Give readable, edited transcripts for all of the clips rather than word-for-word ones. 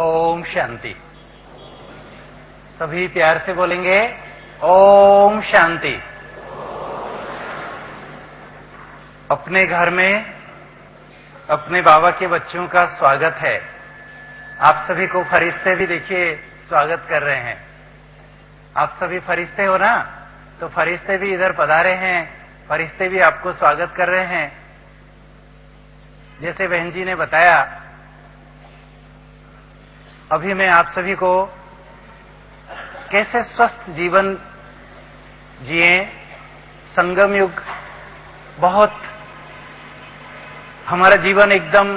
ओम शांति। सभी प्यार से बोलेंगे ओम शांति। अपने घर में अपने बाबा के बच्चों का स्वागत है। आप सभी को फरिश्ते भी देखिए स्वागत कर रहे हैं। आप सभी फरिश्ते हो ना, तो फरिश्ते भी इधर पधारे हैं, फरिश्ते भी आपको स्वागत कर रहे हैं। जैसे बहन जी ने बताया, अभी मैं आप सभी को कैसे स्वस्थ जीवन जिए, संगम युग, बहुत हमारा जीवन एकदम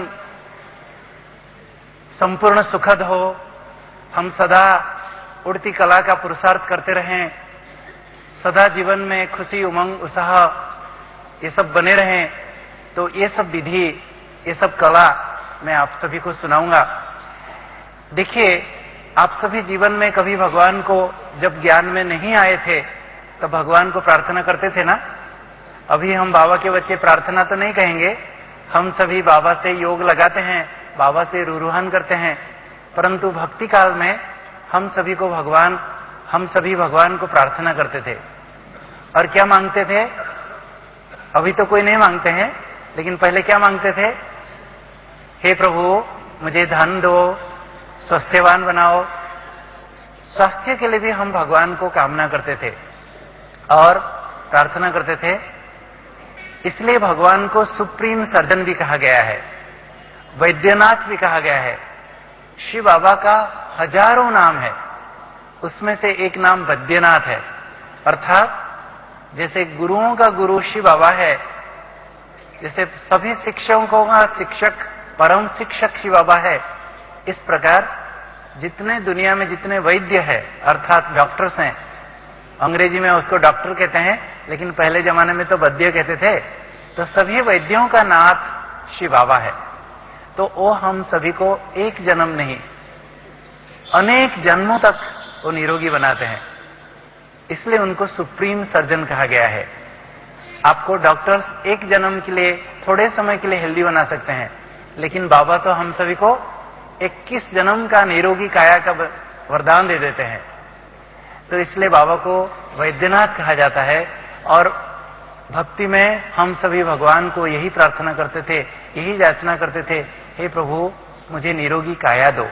संपूर्ण सुखद हो, हम सदा उड़ती कला का पुरुषार्थ करते रहें, सदा जीवन में खुशी, उमंग, उत्साह ये सब बने रहें। तो ये सब विधि, ये सब कला मैं आप सभी को सुनाऊंगा। देखिए, आप सभी जीवन में कभी भगवान को जब ज्ञान में नहीं आए थे तो भगवान को प्रार्थना करते थे ना। अभी हम बाबा के बच्चे प्रार्थना तो नहीं कहेंगे, हम सभी बाबा से योग लगाते हैं, बाबा से रूहान करते हैं, परंतु भक्ति काल में हम सभी भगवान को प्रार्थना करते थे। और क्या मांगते थे? अभी तो कोई नहीं मांगते हैं, लेकिन पहले क्या मांगते थे? हे प्रभु, मुझे धन दो, स्वास्थ्यवान बनाओ। स्वास्थ्य के लिए भी हम भगवान को कामना करते थे और प्रार्थना करते थे। इसलिए भगवान को सुप्रीम सर्जन भी कहा गया है, वैद्यनाथ भी कहा गया है। शिव बाबा का हजारों नाम है, उसमें से एक नाम वैद्यनाथ है। अर्थात जैसे गुरुओं का गुरु शिव बाबा है, जैसे सभी शिक्षकों का शिक्षक परम शिक्षक शिव बाबा है, इस प्रकार जितने दुनिया में जितने वैद्य है, अर्थात डॉक्टर्स हैं, अंग्रेजी में उसको डॉक्टर कहते हैं, लेकिन पहले जमाने में तो वैद्य कहते थे, तो सभी वैद्यों का नाथ शिव बाबा है। तो वो हम सभी को एक जन्म नहीं, अनेक जन्मों तक वो निरोगी बनाते हैं, इसलिए उनको सुप्रीम सर्जन कहा गया है। आपको डॉक्टर्स एक जन्म के लिए, थोड़े समय के लिए हेल्दी बना सकते हैं, लेकिन बाबा तो हम सभी को 21 जन्म का निरोगी काया का वरदान दे देते हैं। तो इसलिए बाबा को वैद्यनाथ कहा जाता है। और भक्ति में हम सभी भगवान को यही प्रार्थना करते थे, यही याचना करते थे, हे प्रभु मुझे निरोगी काया दो।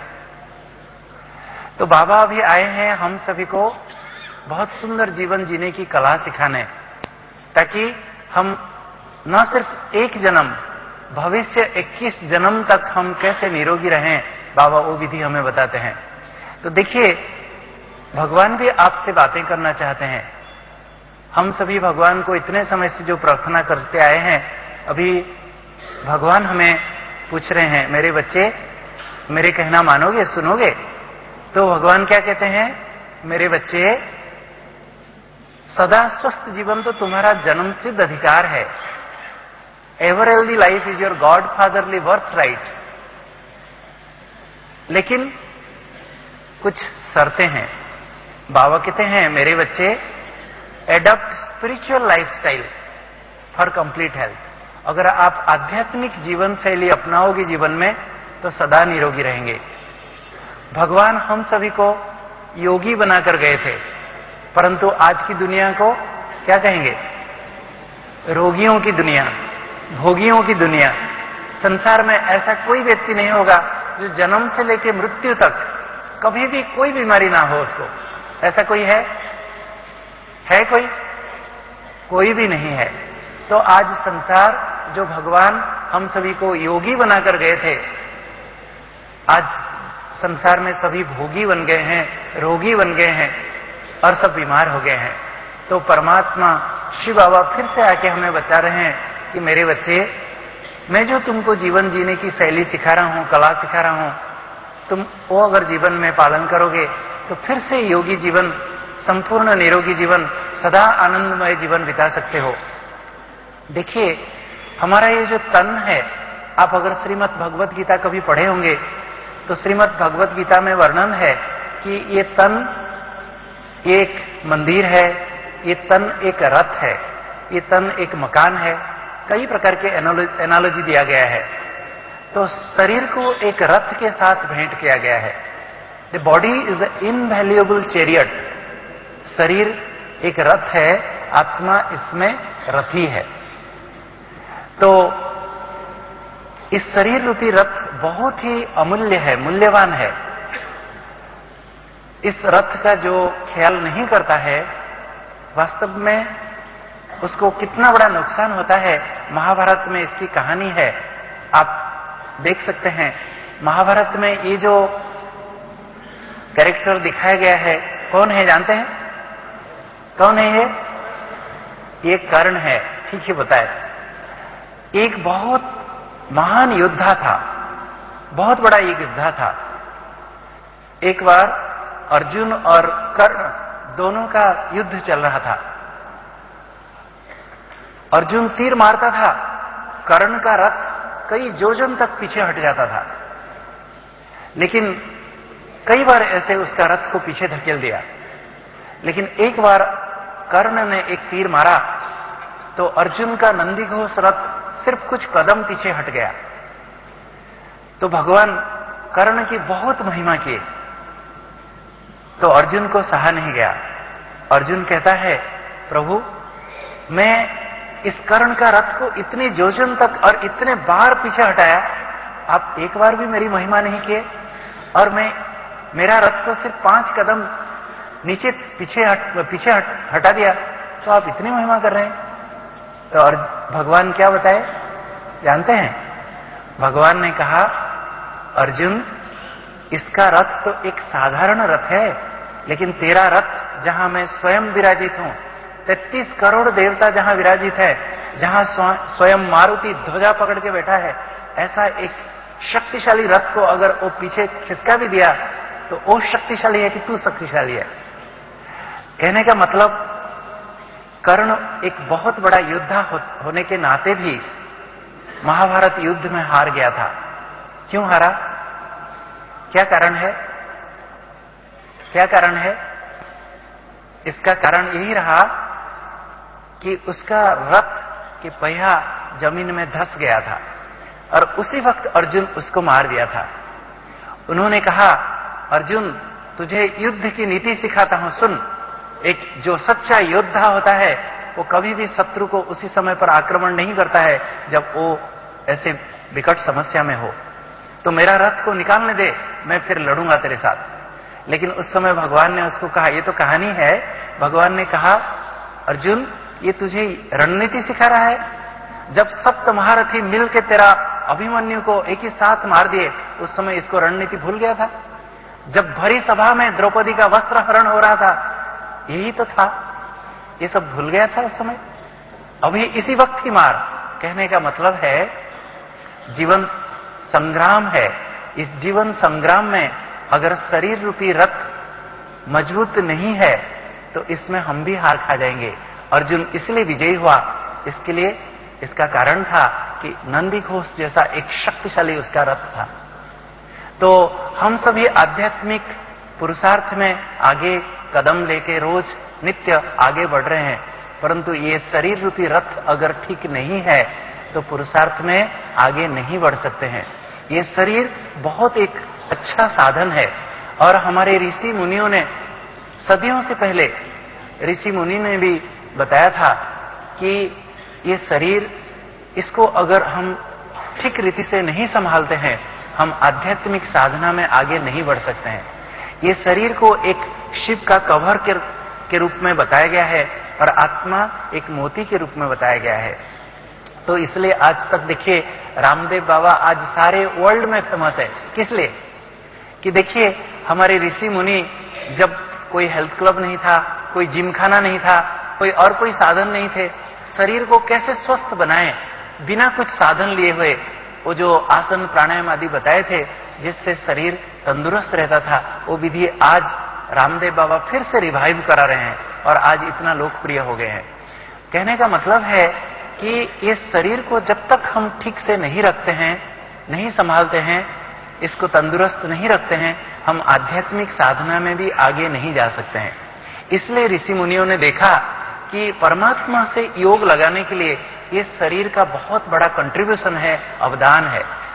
तो बाबा अभी आए हैं हम सभी को बहुत सुंदर जीवन जीने की कला सिखाने, ताकि हम न सिर्फ एक जन्म, भविष्य 21 जन्म तक हम कैसे निरोगी रहें, बाबा वो विधि हमें बताते हैं। तो देखिए, भगवान भी आपसे बातें करना चाहते हैं। हम सभी भगवान को इतने समय से जो प्रार्थना करते आए हैं, अभी भगवान हमें पूछ रहे हैं, मेरे बच्चे मेरे कहना मानोगे, सुनोगे? तो भगवान क्या कहते हैं? मेरे बच्चे, सदा स्वस्थ जीवन तो तुम्हारा जन्म सिद्ध अधिकार है। Ever healthy life is your god fatherly birth right. लेकिन कुछ शर्तें हैं। बाबा कहते हैं, मेरे बच्चे, adopt spiritual lifestyle for complete health. अगर आप आध्यात्मिक जीवन शैली अपनाओगे जीवन में, तो सदा निरोगी रहेंगे। भगवान हम सभी को योगी बनाकर गए थे, परंतु आज की दुनिया को क्या कहेंगे? रोगियों की दुनिया, भोगियों की दुनिया। संसार में ऐसा कोई व्यक्ति नहीं होगा जो जन्म से लेकर मृत्यु तक कभी भी कोई बीमारी ना हो उसको। ऐसा कोई है? कोई? कोई भी नहीं है। तो आज संसार, जो भगवान हम सभी को योगी बनाकर गए थे, आज संसार में सभी भोगी बन गए हैं, रोगी बन गए हैं और सब बीमार हो गए हैं। तो परमात्मा शिव बाबा फिर से आके हमें बता रहे हैं कि मेरे बच्चे, मैं जो तुमको जीवन जीने की शैली सिखा रहा हूं, कला सिखा रहा हूं, तुम वो अगर जीवन में पालन करोगे तो फिर से योगी जीवन, संपूर्ण निरोगी जीवन, सदा आनंदमय जीवन बिता सकते हो। देखिए, हमारा ये जो तन है, आप अगर श्रीमद् भगवत गीता कभी पढ़े होंगे तो श्रीमद् भगवत गीता में वर्णन है कि ये तन एक मंदिर है, ये तन एक रथ है, ये तन एक मकान है। कई प्रकार के एनालॉजी दिया गया है। तो शरीर को एक रथ के साथ भेंट किया गया है। The body is a invaluable chariot. शरीर एक रथ है, आत्मा इसमें रथी है। तो इस शरीर रूपी रथ बहुत ही अमूल्य है, मूल्यवान है। इस रथ का जो ख्याल नहीं करता है, वास्तव में उसको कितना बड़ा नुकसान होता है। महाभारत में इसकी कहानी है, आप देख सकते हैं। महाभारत में ये जो कैरेक्टर दिखाया गया है, कौन है जानते हैं? कौन है ये कर्ण है। ठीक है, बताए। एक बहुत महान योद्धा था, बहुत बड़ा एक योद्धा था। एक बार अर्जुन और कर्ण दोनों का युद्ध चल रहा था। अर्जुन तीर मारता था, कर्ण का रथ कई योजन तक पीछे हट जाता था। लेकिन कई बार ऐसे उसका रथ को पीछे धकेल दिया। लेकिन एक बार कर्ण ने एक तीर मारा तो अर्जुन का नंदीघोष रथ सिर्फ कुछ कदम पीछे हट गया। तो भगवान कर्ण की बहुत महिमा किए, तो अर्जुन को सहा नहीं गया। अर्जुन कहता है, प्रभु मैं इस कर्ण का रथ को इतने योजन तक और इतने बार पीछे हटाया, आप एक बार भी मेरी महिमा नहीं किए, और मेरा रथ को सिर्फ 5 कदम नीचे पीछे हटा दिया, तो आप इतनी महिमा कर रहे हैं। तो और भगवान क्या बताए जानते हैं? भगवान ने कहा, अर्जुन इसका रथ तो एक साधारण रथ है, लेकिन तेरा रथ जहां मैं स्वयं विराजित हूं, 33 करोड़ देवता जहां विराजित है, जहां स्वयं मारुति ध्वजा पकड़ के बैठा है, ऐसा एक शक्तिशाली रथ को अगर वो पीछे खिसका भी दिया तो वो शक्तिशाली है कि तू शक्तिशाली है। कहने का मतलब, कर्ण एक बहुत बड़ा योद्धा होने के नाते भी महाभारत युद्ध में हार गया था। क्यों हारा? क्या कारण है? क्या कारण है? इसका कारण यही रहा कि उसका रथ के पहिया जमीन में धंस गया था और उसी वक्त अर्जुन उसको मार दिया था। उन्होंने कहा, अर्जुन तुझे युद्ध की नीति सिखाता हूं, सुन। एक जो सच्चा योद्धा होता है वो कभी भी शत्रु को उसी समय पर आक्रमण नहीं करता है जब वो ऐसे विकट समस्या में हो। तो मेरा रथ को निकालने दे, मैं फिर लड़ूंगा तेरे साथ। लेकिन उस समय भगवान ने उसको कहा, ये तो कहानी है, भगवान ने कहा, अर्जुन ये तुझे रणनीति सिखा रहा है। जब सप्त महारथी मिल के तेरा अभिमन्यु को एक ही साथ मार दिए, उस समय इसको रणनीति भूल गया था। जब भरी सभा में द्रौपदी का वस्त्र हरण हो रहा था, यही तो था, ये सब भूल गया था उस समय। अभी इसी वक्त की मार। कहने का मतलब है, जीवन संग्राम है। इस जीवन संग्राम में अगर शरीर रूपी रथ मजबूत नहीं है तो इसमें हम भी हार खा जाएंगे। अर्जुन इसलिए विजयी हुआ, इसके लिए इसका कारण था कि नंदीघोष जैसा एक शक्तिशाली उसका रथ था। तो हम सभी आध्यात्मिक पुरुषार्थ में आगे कदम लेके रोज नित्य आगे बढ़ रहे हैं, परंतु ये शरीर रूपी रथ अगर ठीक नहीं है तो पुरुषार्थ में आगे नहीं बढ़ सकते हैं। ये शरीर बहुत एक अच्छा साधन है और हमारे ऋषि मुनियों ने सदियों से पहले ऋषि मुनि ने भी बताया था कि ये शरीर, इसको अगर हम ठीक रीति से नहीं संभालते हैं, हम आध्यात्मिक साधना में आगे नहीं बढ़ सकते हैं। ये शरीर को एक शिव का कवर के रूप में बताया गया है और आत्मा एक मोती के रूप में बताया गया है। तो इसलिए आज तक देखिए, रामदेव बाबा आज सारे वर्ल्ड में फेमस है। किस लिए? कि देखिए, हमारे ऋषि मुनि, जब कोई हेल्थ क्लब नहीं था, कोई जिम खाना नहीं था, कोई और कोई साधन नहीं थे, शरीर को कैसे स्वस्थ बनाएं बिना कुछ साधन लिए हुए, वो जो आसन प्राणायाम आदि बताए थे जिससे शरीर तंदुरुस्त रहता था, वो विधि आज रामदेव बाबा फिर से रिवाइव करा रहे हैं और आज इतना लोकप्रिय हो गए हैं। कहने का मतलब है कि ये शरीर को जब तक हम ठीक से नहीं रखते हैं, नहीं संभालते हैं, इसको तंदुरुस्त नहीं रखते हैं, हम आध्यात्मिक साधना में भी आगे नहीं जा सकते हैं। इसलिए ऋषि मुनियों ने देखा कि परमात्मा से योग लगाने के लिए ये शरीर का बहुत बड़ा कंट्रीब्यूशन है, अवदान है।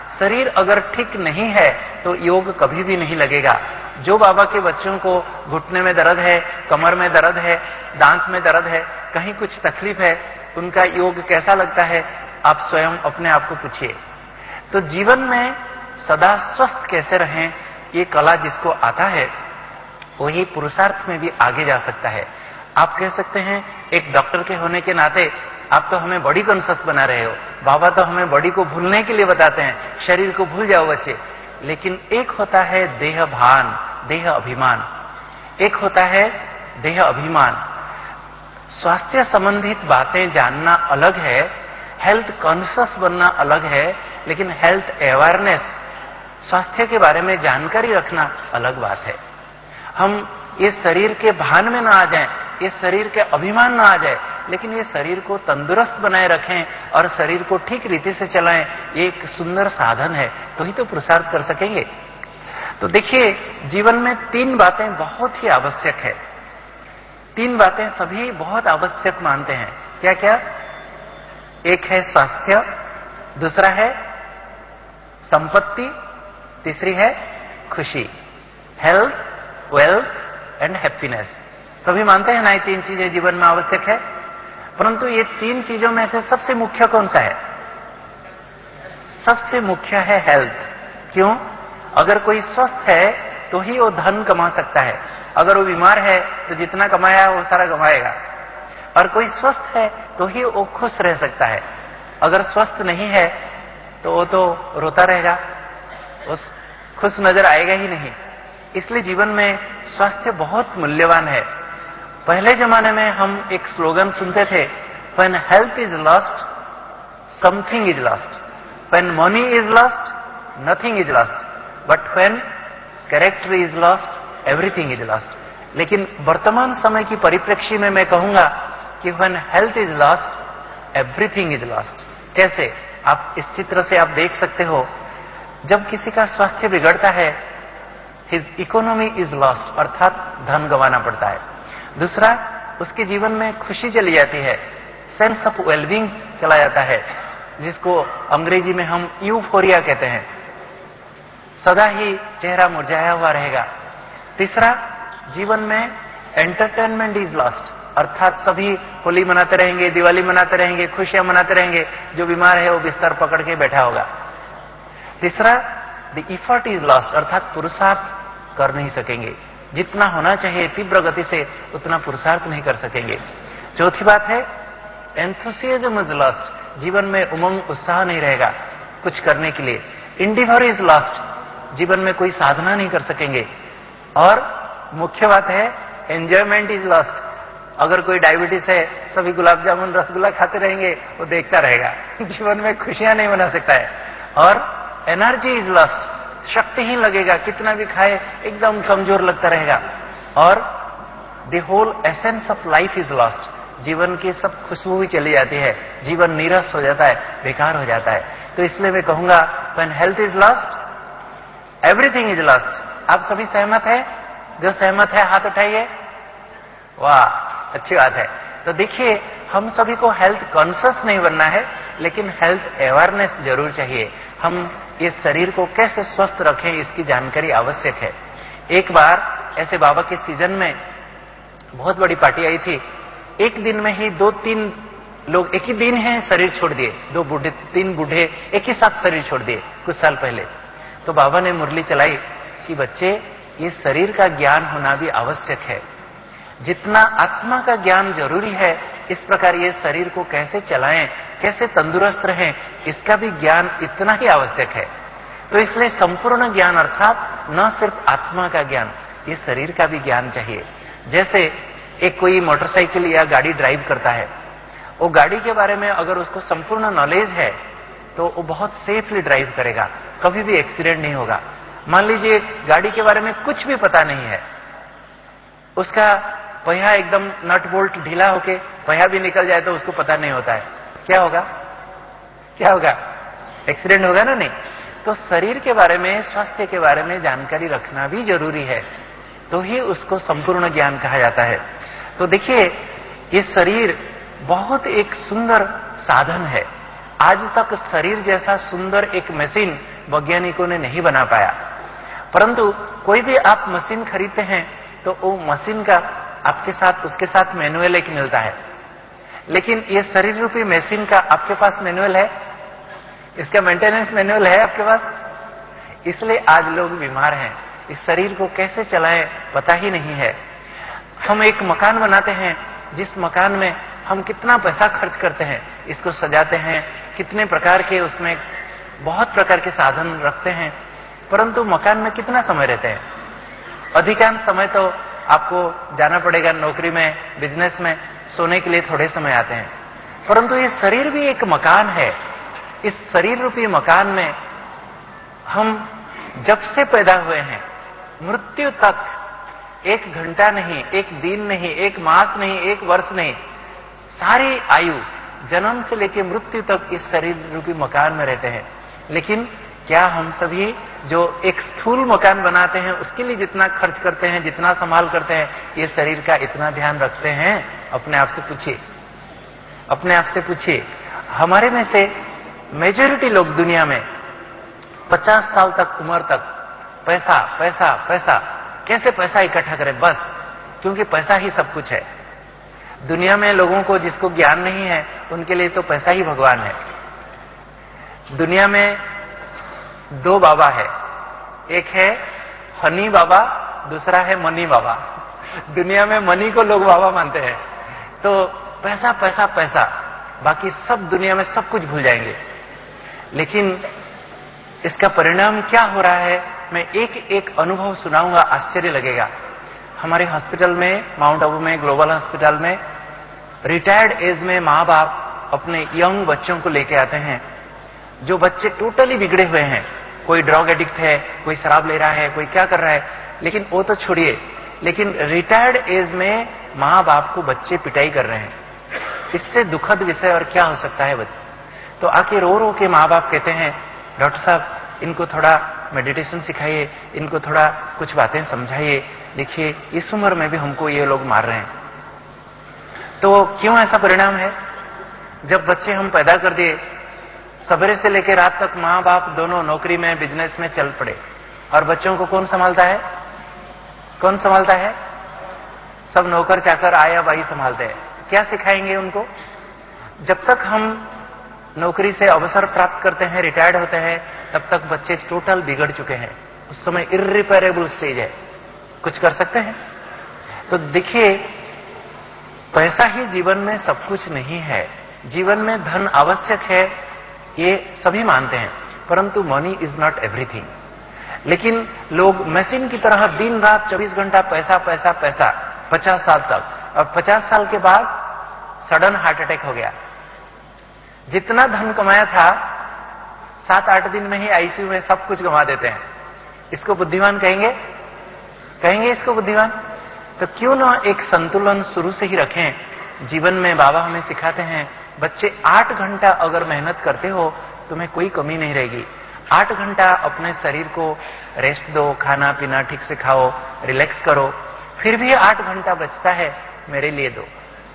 शरीर अगर ठीक नहीं है तो योग कभी भी नहीं लगेगा। जो बाबा के बच्चों को घुटने में दर्द है, कमर में दर्द है, दांत में दर्द है, कहीं कुछ तकलीफ है, उनका योग कैसा लगता है, आप स्वयं अपने आप को पूछिए। तो जीवन में सदा स्वस्थ कैसे रहें, ये कला जिसको आता है वही पुरुषार्थ में भी आगे जा सकता है। आप कह सकते हैं एक डॉक्टर के होने के नाते आप तो हमें बॉडी कॉन्शियस बना रहे हो, बाबा तो हमें बॉडी को भूलने के लिए बताते हैं, शरीर को भूल जाओ बच्चे। लेकिन एक होता है देह भान, देह अभिमान, एक होता है देह अभिमान। स्वास्थ्य संबंधित बातें जानना अलग है, हेल्थ कॉन्शियस बनना अलग है, लेकिन हेल्थ अवेयरनेस, स्वास्थ्य के बारे में जानकारी रखना अलग बात है। हम ये शरीर के भान में ना आ जाएं, ये शरीर के अभिमान ना आ जाए, लेकिन ये शरीर को तंदुरुस्त बनाए रखें और शरीर को ठीक रीति से चलाएं, ये एक सुंदर साधन है, तो ही तो पुरुषार्थ कर सकेंगे। तो देखिए, जीवन में 3 बातें बहुत ही आवश्यक है। 3 बातें सभी बहुत आवश्यक मानते हैं। क्या क्या? एक है स्वास्थ्य, दूसरा है संपत्ति, तीसरी है खुशी, हेल्थ, वेल्थ एंड हैप्पीनेस। सभी मानते हैं ना ये 3 चीजें जीवन में आवश्यक है। परंतु ये 3 चीजों में से सबसे मुख्य कौन सा है? सबसे मुख्य है हेल्थ। क्यों? अगर कोई स्वस्थ है तो ही वो धन कमा सकता है, अगर वो बीमार है तो जितना कमाया है वो सारा कमाएगा। और कोई स्वस्थ है तो ही वो खुश रह सकता है, अगर स्वस्थ नहीं है तो वो तो रोता रहेगा, उस खुश नजर आएगा ही नहीं। इसलिए जीवन में स्वास्थ्य बहुत मूल्यवान है। पहले जमाने में हम एक स्लोगन सुनते थे, when health is lost something is lost, when money is lost nothing is lost, but when character is lost everything is lost. लेकिन वर्तमान समय की परिप्रेक्ष्य में मैं कहूंगा कि when health is lost everything is lost. कैसे? आप इस चित्र से आप देख सकते हो, जब किसी का स्वास्थ्य बिगड़ता है, हिज इकोनॉमी इज लॉस्ट, अर्थात धन गंवाना पड़ता है। दूसरा, उसके जीवन में खुशी चली जाती है, सेंस ऑफ वेलबींग चला जाता है, जिसको अंग्रेजी में हम यूफोरिया कहते हैं, सदा ही चेहरा मुरझाया हुआ रहेगा। तीसरा, जीवन में एंटरटेनमेंट इज लॉस्ट, अर्थात सभी होली मनाते रहेंगे, दिवाली मनाते रहेंगे, खुशियां मनाते रहेंगे, जो बीमार है वो बिस्तर पकड़ के बैठा होगा। तीसरा, द इफर्ट इज लॉस्ट, अर्थात पुरुषार्थ कर नहीं सकेंगे, जितना होना चाहिए तीव्र गति से उतना पुरुषार्थ नहीं कर सकेंगे। चौथी बात है एंथुसियाज्म इज लॉस्ट, जीवन में उमंग उत्साह नहीं रहेगा कुछ करने के लिए। इंडिवर इज लॉस्ट, जीवन में कोई साधना नहीं कर सकेंगे। और मुख्य बात है एंजॉयमेंट इज लॉस्ट, अगर कोई डायबिटीज है, सभी गुलाब जामुन रसगुल्ला खाते रहेंगे, वो देखता रहेगा, जीवन में खुशियां नहीं मना सकता है। और एनर्जी इज लॉस्ट, शक्तिहीन लगेगा, कितना भी खाए एकदम कमजोर लगता रहेगा। और the whole essence of life is lost, जीवन की सब खुशबू भी चली जाती है, जीवन नीरस हो जाता है, बेकार हो जाता है। तो इसलिए मैं कहूंगा when health is lost everything is lost. आप सभी सहमत है? जो सहमत है हाथ उठाइए। वाह, अच्छी बात है। तो देखिए, हम सभी को हेल्थ कॉन्शियस नहीं बनना है, लेकिन हेल्थ अवेयरनेस जरूर चाहिए। हम इस शरीर को कैसे स्वस्थ रखें इसकी जानकारी आवश्यक है। एक बार ऐसे बाबा के सीजन में बहुत बड़ी पार्टी आई थी, एक दिन में ही 2-3 लोग एक ही दिन है शरीर छोड़ दिए, 2 बूढ़े 3 बूढ़े एक ही साथ शरीर छोड़ दिए कुछ साल पहले। तो बाबा ने मुरली चलाई कि बच्चे, ये शरीर का ज्ञान होना भी आवश्यक है, जितना आत्मा का ज्ञान जरूरी है, इस प्रकार ये शरीर को कैसे चलाएं, कैसे तंदुरुस्त रहें, इसका भी ज्ञान इतना ही आवश्यक है। तो इसलिए संपूर्ण ज्ञान अर्थात न सिर्फ आत्मा का ज्ञान, ये शरीर का भी ज्ञान चाहिए। जैसे एक कोई मोटरसाइकिल या गाड़ी ड्राइव करता है, वो गाड़ी के बारे में अगर उसको संपूर्ण नॉलेज है तो वो बहुत सेफली ड्राइव करेगा, कभी भी एक्सीडेंट नहीं होगा। मान लीजिए गाड़ी के बारे में कुछ भी पता नहीं है, उसका पहिया एकदम नट बोल्ट ढीला होके पहिया भी निकल जाए तो उसको पता नहीं होता है, क्या होगा? क्या होगा? एक्सीडेंट होगा ना? नहीं। तो शरीर के बारे में, स्वास्थ्य के बारे में जानकारी रखना भी जरूरी है, तो ही उसको संपूर्ण ज्ञान कहा जाता है। तो देखिए, ये शरीर बहुत एक सुंदर साधन है। आज तक शरीर जैसा सुंदर एक मशीन वैज्ञानिकों ने नहीं बना पाया। परंतु कोई भी आप मशीन खरीदते हैं तो वो मशीन का आपके साथ उसके साथ मैनुअल एक मिलता है, लेकिन ये शरीर रूपी मशीन का आपके पास मैनुअल है? इसका मेंटेनेंस मैनुअल है आपके पास? इसलिए आज लोग बीमार हैं। इस शरीर को कैसे चलाएं पता ही नहीं है। हम एक मकान बनाते हैं, जिस मकान में हम कितना पैसा खर्च करते हैं, इसको सजाते हैं, कितने प्रकार के उसमें बहुत प्रकार के साधन रखते हैं, परंतु मकान में कितना समय रहते हैं? अधिकांश समय तो आपको जाना पड़ेगा नौकरी में, बिजनेस में, सोने के लिए थोड़े समय आते हैं। परंतु ये शरीर भी एक मकान है। इस शरीर रूपी मकान में हम जब से पैदा हुए हैं मृत्यु तक, एक घंटा नहीं, एक दिन नहीं, एक मास नहीं, एक वर्ष नहीं, सारी आयु जन्म से लेकर मृत्यु तक इस शरीर रूपी मकान में रहते हैं। लेकिन क्या हम सभी जो एक स्थूल मकान बनाते हैं उसके लिए जितना खर्च करते हैं, जितना संभाल करते हैं, ये शरीर का इतना ध्यान रखते हैं? अपने आप से पूछिए, अपने आप से पूछिए। हमारे में से मेजॉरिटी लोग दुनिया में 50 साल तक उम्र तक पैसा पैसा पैसा, कैसे पैसा इकट्ठा करें, बस, क्योंकि पैसा ही सब कुछ है। दुनिया में लोगों को जिसको ज्ञान नहीं है उनके लिए तो पैसा ही भगवान है। दुनिया में 2 बाबा है, एक है हनी बाबा, दूसरा है मनी बाबा। दुनिया में मनी को लोग बाबा मानते हैं। तो पैसा पैसा पैसा, बाकी सब दुनिया में सब कुछ भूल जाएंगे। लेकिन इसका परिणाम क्या हो रहा है, मैं एक एक अनुभव सुनाऊंगा, आश्चर्य लगेगा। हमारे हॉस्पिटल में, माउंट आबू में, ग्लोबल हॉस्पिटल में, रिटायर्ड एज में माँ बाप अपने यंग बच्चों को लेके आते हैं, जो बच्चे टोटली बिगड़े हुए हैं। कोई ड्रग एडिक्ट है, कोई शराब ले रहा है, कोई क्या कर रहा है, लेकिन वो तो छोड़िए, लेकिन रिटायर्ड एज में माँ बाप को बच्चे पिटाई कर रहे हैं। इससे दुखद विषय और क्या हो सकता है? तो आके रो रो के माँ बाप कहते हैं, डॉक्टर साहब इनको थोड़ा मेडिटेशन सिखाइए, इनको थोड़ा कुछ बातें समझाइए, देखिए इस उम्र में भी हमको ये लोग मार रहे हैं। तो क्यों ऐसा परिणाम है? जब बच्चे हम पैदा कर दिए, सवेरे से लेकर रात तक माँ बाप दोनों नौकरी में, बिजनेस में चल पड़े, और बच्चों को कौन संभालता है? कौन संभालता है? सब नौकर चाकर आया बाई संभालते हैं। क्या सिखाएंगे उनको? जब तक हम नौकरी से अवसर प्राप्त करते हैं, रिटायर्ड होते हैं, तब तक बच्चे टोटल बिगड़ चुके हैं। उस समय इर्रिपेरेबल स्टेज है, कुछ कर सकते हैं? तो देखिए, पैसा ही जीवन में सब कुछ नहीं है। जीवन में धन आवश्यक है, ये सभी मानते हैं, परंतु मनी इज नॉट एवरीथिंग। लेकिन लोग मशीन की तरह दिन रात 24 घंटा पैसा पैसा पैसा, 50 साल तक, और 50 साल के बाद सडन हार्ट अटैक हो गया। जितना धन कमाया था 7-8 दिन में ही आईसीयू में सब कुछ गंवा देते हैं। इसको बुद्धिमान कहेंगे? कहेंगे इसको बुद्धिमान? तो क्यों ना एक संतुलन शुरू से ही रखें। जीवन में बाबा हमें सिखाते हैं, बच्चे 8 घंटा अगर मेहनत करते हो तुम्हें कोई कमी नहीं रहेगी। 8 घंटा अपने शरीर को रेस्ट दो, खाना पीना ठीक से खाओ, रिलैक्स करो, फिर भी 8 घंटा बचता है मेरे लिए दो।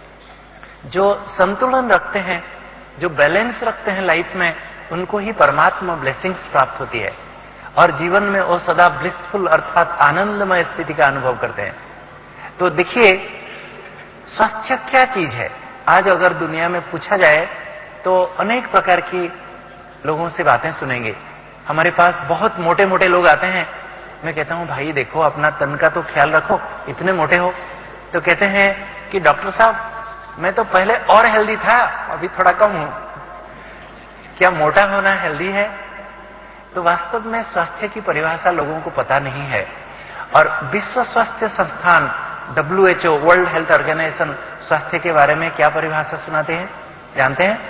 जो संतुलन रखते हैं, जो बैलेंस रखते हैं लाइफ में, उनको ही परमात्मा ब्लेसिंग्स प्राप्त होती है, और जीवन में वो सदा ब्लिसफुल अर्थात आनंदमय स्थिति का अनुभव करते हैं। तो देखिए, स्वास्थ्य क्या चीज है? आज अगर दुनिया में पूछा जाए तो अनेक प्रकार की लोगों से बातें सुनेंगे। हमारे पास बहुत मोटे मोटे लोग आते हैं, मैं कहता हूं भाई देखो अपना तन का तो ख्याल रखो, इतने मोटे हो। तो कहते हैं कि डॉक्टर साहब मैं तो पहले और हेल्दी था, अभी थोड़ा कम हूं। क्या मोटा होना हेल्दी है? तो वास्तव में स्वास्थ्य की परिभाषा लोगों को पता नहीं है। और विश्व स्वास्थ्य संस्थान WHO, वर्ल्ड हेल्थ ऑर्गेनाइजेशन, स्वास्थ्य के बारे में क्या परिभाषा सुनाते हैं जानते हैं?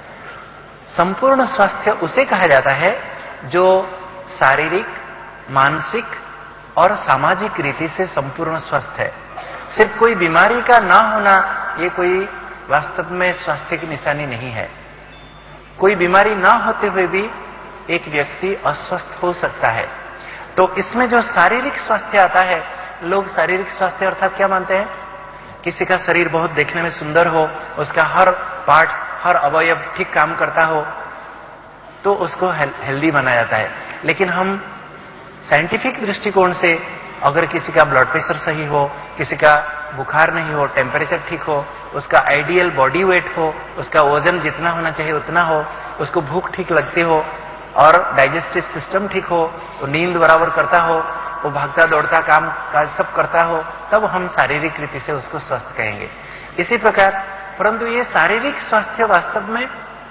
संपूर्ण स्वास्थ्य उसे कहा जाता है जो शारीरिक, मानसिक और सामाजिक रीति से संपूर्ण स्वस्थ है। सिर्फ कोई बीमारी का ना होना ये कोई वास्तव में स्वास्थ्य की निशानी नहीं है। कोई बीमारी ना होते हुए भी एक व्यक्ति अस्वस्थ हो सकता है। तो इसमें जो शारीरिक स्वास्थ्य आता है, लोग शारीरिक स्वास्थ्य अर्थात क्या मानते हैं? किसी का शरीर बहुत देखने में सुंदर हो, उसका हर पार्ट, हर अवयव ठीक काम करता हो, तो उसको हेल्दी माना जाता है। लेकिन हम साइंटिफिक दृष्टिकोण से अगर किसी का ब्लड प्रेशर सही हो, किसी का बुखार नहीं हो, टेम्परेचर ठीक हो, उसका आइडियल बॉडी वेट हो, उसका वजन जितना होना चाहिए उतना हो, उसको भूख ठीक लगती हो और डाइजेस्टिव सिस्टम ठीक हो, वो नींद बराबर करता हो, वो भागता दौड़ता काम काज सब करता हो, तब हम शारीरिक रीति से उसको स्वस्थ कहेंगे। इसी प्रकार परंतु ये शारीरिक स्वास्थ्य वास्तव में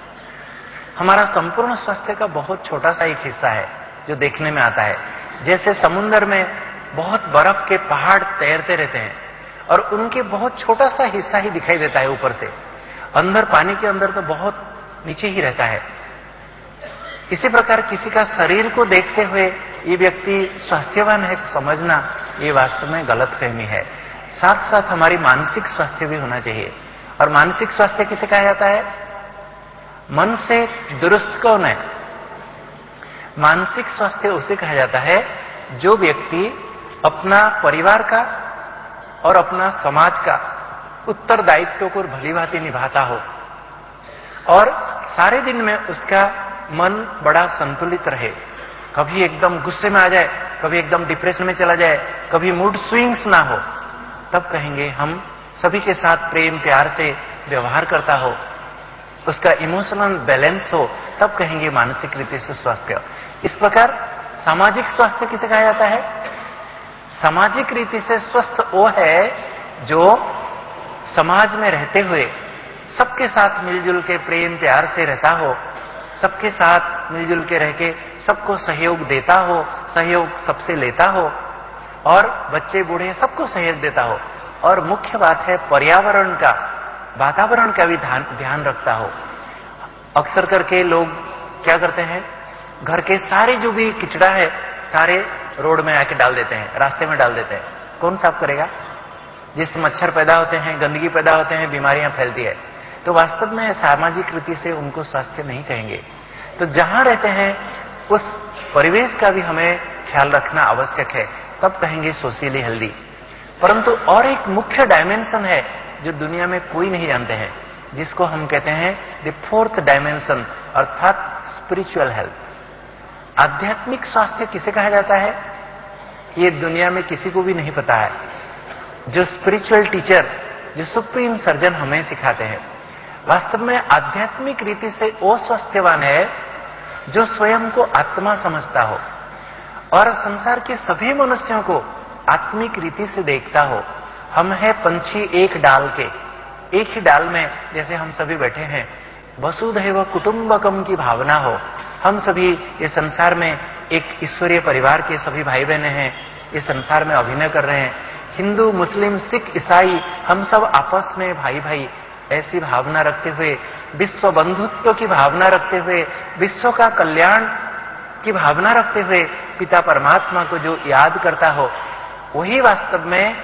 हमारा संपूर्ण स्वास्थ्य का बहुत छोटा सा एक हिस्सा है जो देखने में आता है। जैसे समुद्र में बहुत बर्फ के पहाड़ तैरते रहते हैं और उनके बहुत छोटा सा हिस्सा ही दिखाई देता है ऊपर से, अंदर पानी के अंदर तो बहुत नीचे ही रहता है। इसी प्रकार किसी का शरीर को देखते हुए ये व्यक्ति स्वास्थ्यवान है समझना, ये वास्तव में गलतफहमी है। साथ साथ हमारी मानसिक स्वास्थ्य भी होना चाहिए। और मानसिक स्वास्थ्य किसे कहा जाता है? मन से दुरुस्त कौन है? मानसिक स्वास्थ्य उसे कहा जाता है जो व्यक्ति अपना परिवार का और अपना समाज का उत्तरदायित्व को भलीभांति निभाता हो और सारे दिन में उसका मन बड़ा संतुलित रहे, कभी एकदम गुस्से में आ जाए, कभी एकदम डिप्रेशन में चला जाए, कभी मूड स्विंग्स ना हो, तब कहेंगे हम सभी के साथ प्रेम प्यार से व्यवहार करता हो, उसका इमोशनल बैलेंस हो, तब कहेंगे मानसिक रीति से स्वास्थ्य। इस प्रकार सामाजिक स्वास्थ्य किसे कहा जाता है? सामाजिक रीति से स्वस्थ वो है जो समाज में रहते हुए सबके साथ मिलजुल के प्रेम प्यार से रहता हो, सबके साथ मिलजुल के रह के सबको सहयोग देता हो, सहयोग सबसे लेता हो और बच्चे बूढ़े सबको सहयोग देता हो। और मुख्य बात है पर्यावरण का, वातावरण का भी ध्यान रखता हो। अक्सर करके लोग क्या करते हैं, घर के सारे जो भी कचरा है सारे रोड में आके डाल देते हैं, रास्ते में डाल देते हैं। कौन साफ करेगा? जिस मच्छर पैदा होते हैं, गंदगी पैदा होते हैं, बीमारियां फैलती है। तो वास्तव में सामाजिक रीति से उनको स्वास्थ्य नहीं कहेंगे। तो जहां रहते हैं उस परिवेश का भी हमें ख्याल रखना आवश्यक है, तब कहेंगे सोशली हेल्दी। परंतु और एक मुख्य डायमेंशन है जो दुनिया में कोई नहीं जानते हैं, जिसको हम कहते हैं द फोर्थ डायमेंशन, अर्थात स्पिरिचुअल हेल्थ। आध्यात्मिक स्वास्थ्य किसे कहा जाता है? ये दुनिया में किसी को भी नहीं पता है। जो स्पिरिचुअल टीचर, जो सुप्रीम सर्जन हमें सिखाते हैं, वास्तव में आध्यात्मिक रीति से वो स्वास्थ्यवान है जो स्वयं को आत्मा समझता हो और संसार के सभी मनुष्यों को आत्मिक रीति से देखता हो। हम हैं पंछी एक डाल के, एक ही डाल में जैसे हम सभी बैठे हैं, वसुधैव कुटुंबकम की भावना हो। हम सभी ये संसार में एक ईश्वरीय परिवार के सभी भाई बहने हैं, इस संसार में अभिनय कर रहे हैं। हिंदू, मुस्लिम, सिख, ईसाई, हम सब आपस में भाई भाई ऐसी भावना रखते हुए, विश्व बंधुत्व की भावना रखते हुए, विश्व का कल्याण की भावना रखते हुए पिता परमात्मा को जो याद करता हो, वही वास्तव में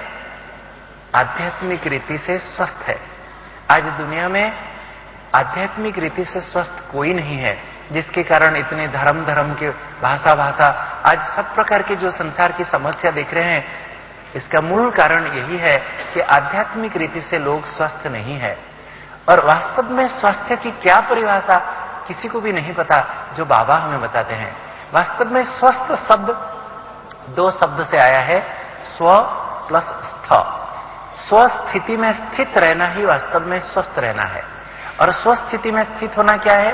आध्यात्मिक रीति से स्वस्थ है। आज दुनिया में आध्यात्मिक रीति से स्वस्थ कोई नहीं है, जिसके कारण इतने धर्म के भाषा आज सब प्रकार के जो संसार की समस्या देख रहे हैं, इसका मूल कारण यही है कि आध्यात्मिक रीति से लोग स्वस्थ नहीं है। और वास्तव में स्वास्थ्य की क्या परिभाषा किसी को भी नहीं पता, जो बाबा हमें बताते हैं। वास्तव में स्वस्थ शब्द दो शब्द से आया है, स्व प्लस स्थ। स्वस्थिति में स्थित रहना ही वास्तव में स्वस्थ रहना है। और स्वस्थिति में स्थित होना क्या है?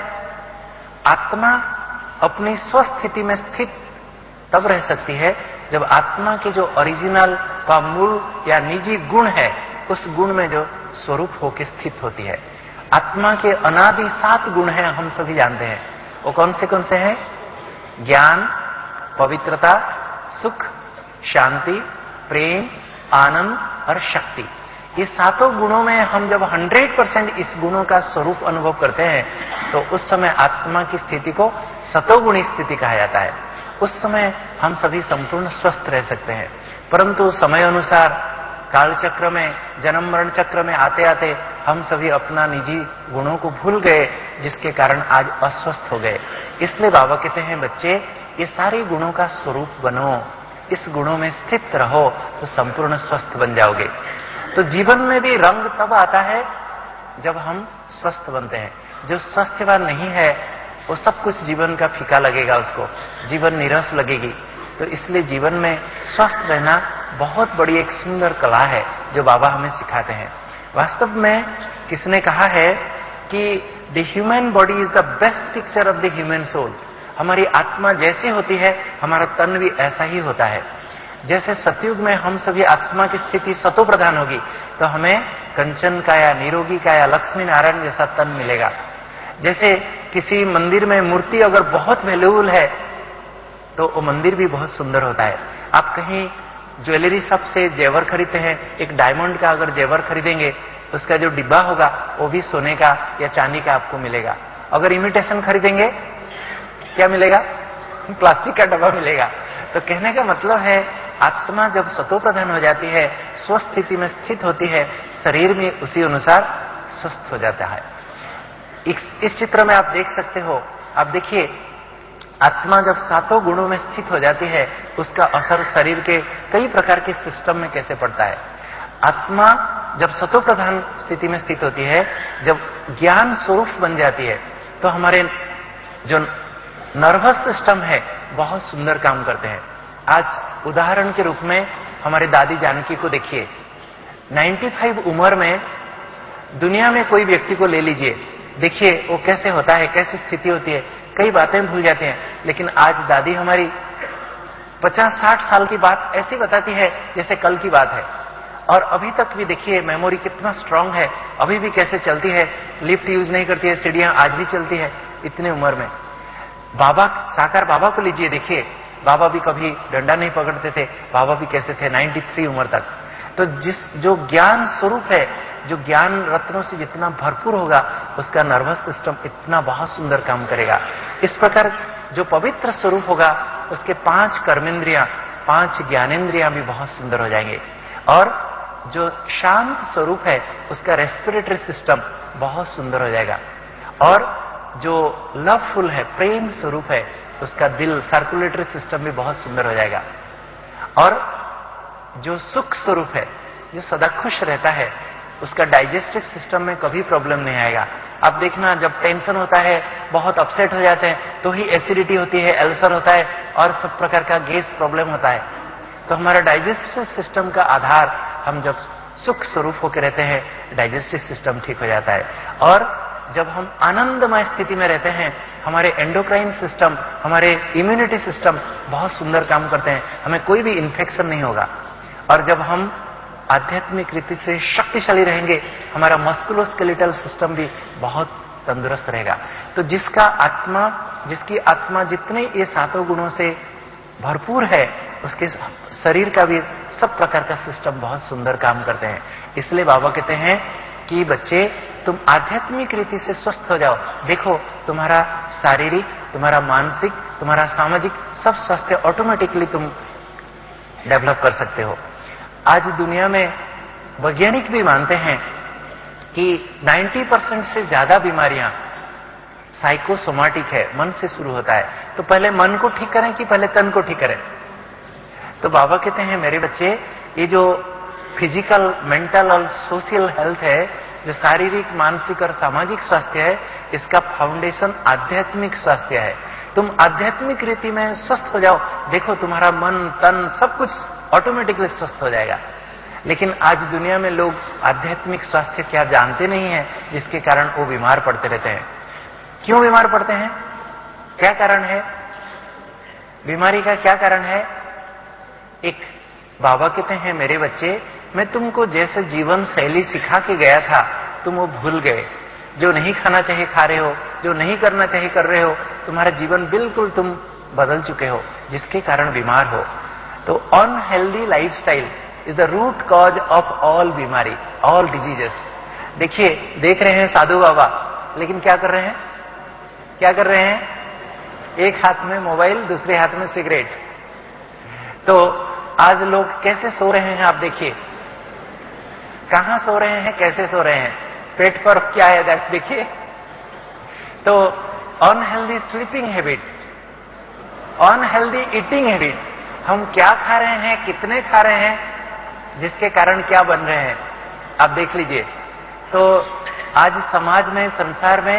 आत्मा अपनी स्वस्थिति में स्थित तब रह सकती है जब आत्मा के जो ओरिजिनल का मूल या निजी गुण है, उस गुण में जो स्वरूप होकर स्थित होती है। आत्मा के अनादि 7 गुण हैं, हम सभी जानते हैं। वो कौन से हैं? ज्ञान, पवित्रता, सुख, शांति, प्रेम, आनंद और शक्ति। ये 7 गुणों में हम जब 100% इस गुणों का स्वरूप अनुभव करते हैं, तो उस समय आत्मा की स्थिति को सतोगुणी स्थिति कहा जाता है। उस समय हम सभी संपूर्ण स्वस्थ रह सकते हैं। परंतु समय अनुसार कालचक्र में, जन्म मरण चक्र में आते आते हम सभी अपना निजी गुणों को भूल गए, जिसके कारण आज अस्वस्थ हो गए। इसलिए बाबा कहते हैं, बच्चे ये सारे गुणों का स्वरूप बनो, इस गुणों में स्थित रहो तो संपूर्ण स्वस्थ बन जाओगे। तो जीवन में भी रंग तब आता है जब हम स्वस्थ बनते हैं। जो स्वास्थ्यवान नहीं है वो सब कुछ जीवन का फीका लगेगा, उसको जीवन निरस लगेगी। तो इसलिए जीवन में स्वस्थ रहना बहुत बड़ी एक सुंदर कला है जो बाबा हमें सिखाते हैं। वास्तव में किसने कहा है कि the human body is the best picture of the human soul. हमारी आत्मा जैसी होती है हमारा तन भी ऐसा ही होता है। जैसे सतयुग में हम सभी आत्मा की स्थिति सतो प्रधान होगी तो हमें कंचन का या निरोगी का या लक्ष्मी नारायण जैसा तन मिलेगा। जैसे किसी मंदिर में मूर्ति अगर बहुत वैल्यूबल है तो वो मंदिर भी बहुत सुंदर होता है। आप कहीं ज्वेलरी शॉप से जेवर खरीदते हैं, एक डायमंड का अगर जेवर खरीदेंगे उसका जो डिब्बा होगा वो भी सोने का या चांदी का आपको मिलेगा। अगर इमिटेशन खरीदेंगे क्या मिलेगा? प्लास्टिक का डब्बा मिलेगा। तो कहने का मतलब है आत्मा जब सतो प्रधान हो जाती है, स्वस्थ स्थिति में स्थित होती है, शरीर में उसी अनुसार स्वस्थ हो जाता है। इस चित्र में आप देख सकते हो, आप देखिए आत्मा जब सातों गुणों में स्थित हो जाती है उसका असर शरीर के कई प्रकार के सिस्टम में कैसे पड़ता है। आत्मा जब सतो प्रधान स्थिति में स्थित होती है, जब ज्ञान स्वरूप बन जाती है तो हमारे जो नर्वस सिस्टम है बहुत सुंदर काम करते हैं। आज उदाहरण के रूप में हमारे दादी जानकी को देखिए, 95 उम्र में दुनिया में कोई व्यक्ति को ले लीजिए, देखिए वो कैसे होता है, कैसी स्थिति होती है, कई बातें भूल जाते हैं। लेकिन आज दादी हमारी 50-60 साल की बात ऐसी बताती है जैसे कल की बात है। और अभी तक भी देखिए मेमोरी कितना स्ट्रांग है, अभी भी कैसे चलती है, लिफ्ट यूज नहीं करती है, सीढ़ियां आज भी चलती है इतने उम्र में। बाबा, साकार बाबा को लीजिए, देखिए बाबा भी कभी डंडा नहीं पकड़ते थे, बाबा भी कैसे थे 93 उम्र तक। तो जो ज्ञान स्वरूप है, जो ज्ञान रत्नों से जितना भरपूर होगा उसका नर्वस सिस्टम इतना बहुत सुंदर काम करेगा। इस प्रकार जो पवित्र स्वरूप होगा उसके 5 कर्मेंद्रियां, 5 ज्ञानेंद्रियां भी बहुत सुंदर हो जाएंगे। और जो शांत स्वरूप है उसका रेस्पिरेटरी सिस्टम बहुत सुंदर हो जाएगा। और जो लवफुल है, प्रेम स्वरूप है, उसका दिल, सर्कुलेटरी सिस्टम भी बहुत सुंदर हो जाएगा। और जो सुख स्वरूप है, जो सदा खुश रहता है, उसका डाइजेस्टिव सिस्टम में कभी प्रॉब्लम नहीं आएगा। आप देखना जब टेंशन होता है, बहुत अपसेट हो जाते हैं तो ही एसिडिटी होती है, अल्सर होता है और सब प्रकार का गैस प्रॉब्लम होता है। तो हमारा डाइजेस्टिव सिस्टम का आधार, हम जब सुख स्वरूप होकर रहते हैं डाइजेस्टिव सिस्टम ठीक हो जाता है। और जब हम आनंदमय स्थिति में रहते हैं हमारे एंडोक्राइन सिस्टम, हमारे इम्यूनिटी सिस्टम बहुत सुंदर काम करते हैं, हमें कोई भी इन्फेक्शन नहीं होगा। और जब हम आध्यात्मिक रीति से शक्तिशाली रहेंगे हमारा मस्कुलोस्केलेटल सिस्टम भी बहुत तंदुरुस्त रहेगा। तो जिसकी आत्मा जितने ये सातों गुणों से भरपूर है उसके शरीर का भी सब प्रकार का सिस्टम बहुत सुंदर काम करते हैं। इसलिए बाबा कहते हैं कि बच्चे तुम आध्यात्मिक रीति से स्वस्थ हो जाओ, देखो तुम्हारा शारीरिक, तुम्हारा मानसिक, तुम्हारा सामाजिक सब स्वास्थ्य ऑटोमेटिकली तुम डेवलप कर सकते हो। आज दुनिया में वैज्ञानिक भी मानते हैं कि 90% से ज्यादा बीमारियां साइकोसोमाटिक है, मन से शुरू होता है। तो पहले मन को ठीक करें कि पहले तन को ठीक करें? तो बाबा कहते हैं मेरे बच्चे, ये जो फिजिकल, मेंटल और सोशल हेल्थ है, जो शारीरिक, मानसिक और सामाजिक स्वास्थ्य है, इसका फाउंडेशन आध्यात्मिक स्वास्थ्य है। तुम आध्यात्मिक रीति में स्वस्थ हो जाओ, देखो तुम्हारा मन, तन सब कुछ ऑटोमेटिकली स्वस्थ हो जाएगा। लेकिन आज दुनिया में लोग आध्यात्मिक स्वास्थ्य क्या जानते नहीं है, जिसके कारण वो बीमार पड़ते रहते हैं। क्यों बीमार पड़ते हैं? क्या कारण है बीमारी का? क्या कारण है? एक बाबा कहते हैं मेरे बच्चे, मैं तुमको जैसे जीवन शैली सिखा के गया था तुम वो भूल गए। जो नहीं खाना चाहिए खा रहे हो, जो नहीं करना चाहिए कर रहे हो, तुम्हारा जीवन बिल्कुल तुम बदल चुके हो, जिसके कारण बीमार हो। तो unhealthy lifestyle is the root cause of all बीमारी, ऑल डिजीजेस। देखिए, देख रहे हैं साधु बाबा, लेकिन क्या कर रहे हैं? क्या कर रहे हैं? एक हाथ में मोबाइल, दूसरे हाथ में सिगरेट। तो आज लोग कैसे सो रहे हैं आप देखिए, कहां सो रहे हैं, कैसे सो रहे हैं, पेट पर क्या है दैट देखिए। तो unhealthy sleeping habit, unhealthy eating habit, हम क्या खा रहे हैं, कितने खा रहे हैं, जिसके कारण क्या बन रहे हैं आप देख लीजिए। तो आज समाज में, संसार में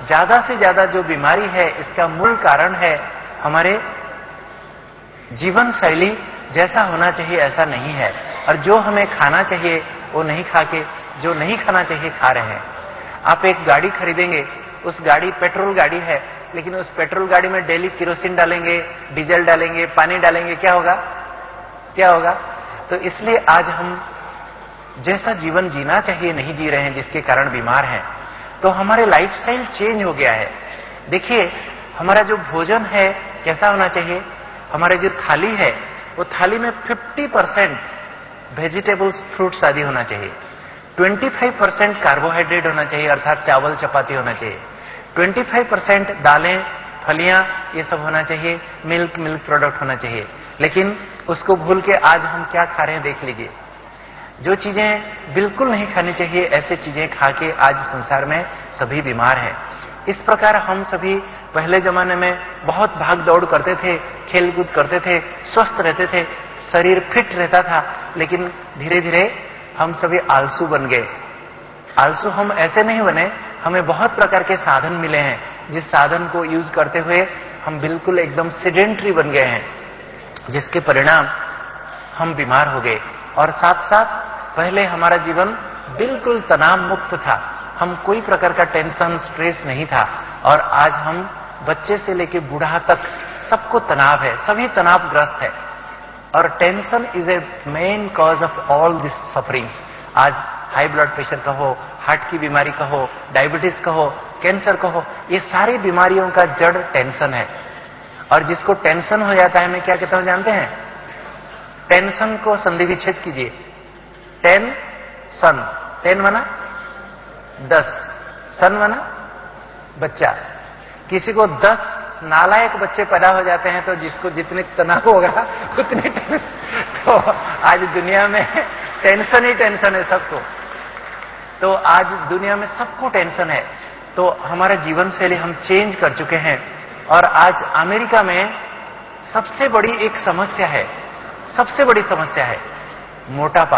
ज्यादा से ज्यादा जो बीमारी है इसका मूल कारण है हमारे जीवन शैली जैसा होना चाहिए ऐसा नहीं है, और जो हमें खाना चाहिए वो नहीं खा के जो नहीं खाना चाहिए खा रहे हैं। आप एक गाड़ी खरीदेंगे, उस गाड़ी पेट्रोल गाड़ी है, लेकिन उस पेट्रोल गाड़ी में डेली केरोसिन डालेंगे, डीजल डालेंगे, पानी डालेंगे, क्या होगा? क्या होगा? तो इसलिए आज हम जैसा जीवन जीना चाहिए नहीं जी रहे हैं, जिसके कारण बीमार हैं। तो हमारे लाइफस्टाइल चेंज हो गया है। देखिए हमारा जो भोजन है कैसा होना चाहिए, हमारे जो थाली है वो थाली में 50% वेजिटेबल्स, फ्रूट्स आदि होना चाहिए, 25% कार्बोहाइड्रेट होना चाहिए अर्थात चावल चपाती होना चाहिए, 25% दालें फलियां ये सब होना चाहिए, मिल्क प्रोडक्ट होना चाहिए। लेकिन उसको भूल के आज हम क्या खा रहे हैं देख लीजिए। जो चीजें बिल्कुल नहीं खानी चाहिए ऐसे चीजें खा के आज संसार में सभी बीमार हैं। इस प्रकार हम सभी पहले जमाने में बहुत भाग दौड़ करते थे, खेल कूद करते थे, स्वस्थ रहते थे, शरीर फिट रहता था, लेकिन धीरे धीरे हम सभी आलसू बन गए। आलसू हम ऐसे नहीं बने, हमें बहुत प्रकार के साधन मिले हैं, जिस साधन को यूज करते हुए हम बिल्कुल एकदम सेडेंटरी बन गए हैं, जिसके परिणाम हम बीमार हो गए। और साथ साथ पहले हमारा जीवन बिल्कुल तनाव मुक्त था, हम कोई प्रकार का टेंशन स्ट्रेस नहीं था, और आज हम बच्चे से लेकर बूढ़ा तक सबको तनाव है, सभी तनावग्रस्त है। और tension is a main cause of all this sufferings. आज हाई ब्लड प्रेशर कहो, हार्ट की बीमारी कहो, डायबिटीज कहो, कैंसर कहो, ये सारी बीमारियों का जड़ टेंशन है। और जिसको टेंशन हो जाता है, मैं क्या कहता हूं जानते हैं? टेंशन को संधि विच्छेद कीजिए। टेन माना 10, सन माना बच्चा। किसी को 10 नालायक बच्चे पैदा हो जाते हैं, तो जिसको जितने तनाव होगा उतने तो आज दुनिया में टेंशन ही टेंशन है सबको। तो आज दुनिया में सबको टेंशन है। तो हमारा जीवन शैली हम चेंज कर चुके हैं। और आज अमेरिका में सबसे बड़ी एक समस्या है, सबसे बड़ी समस्या है मोटापा।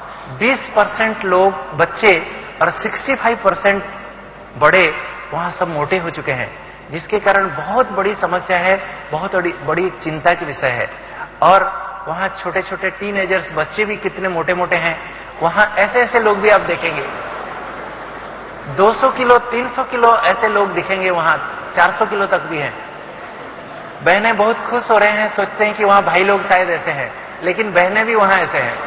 20% लोग बच्चे और 65% बड़े वहां सब मोटे हो चुके हैं, जिसके कारण बहुत बड़ी समस्या है, बहुत बड़ी चिंता की विषय है। और वहां छोटे छोटे टीनेजर्स बच्चे भी कितने मोटे मोटे हैं। वहां ऐसे ऐसे लोग भी आप देखेंगे, 200 किलो 300 किलो ऐसे लोग दिखेंगे, वहां 400 किलो तक भी हैं। बहनें बहुत खुश हो रहे हैं, सोचते हैं कि वहां भाई लोग शायद ऐसे हैं, लेकिन बहनें भी वहां ऐसे हैं,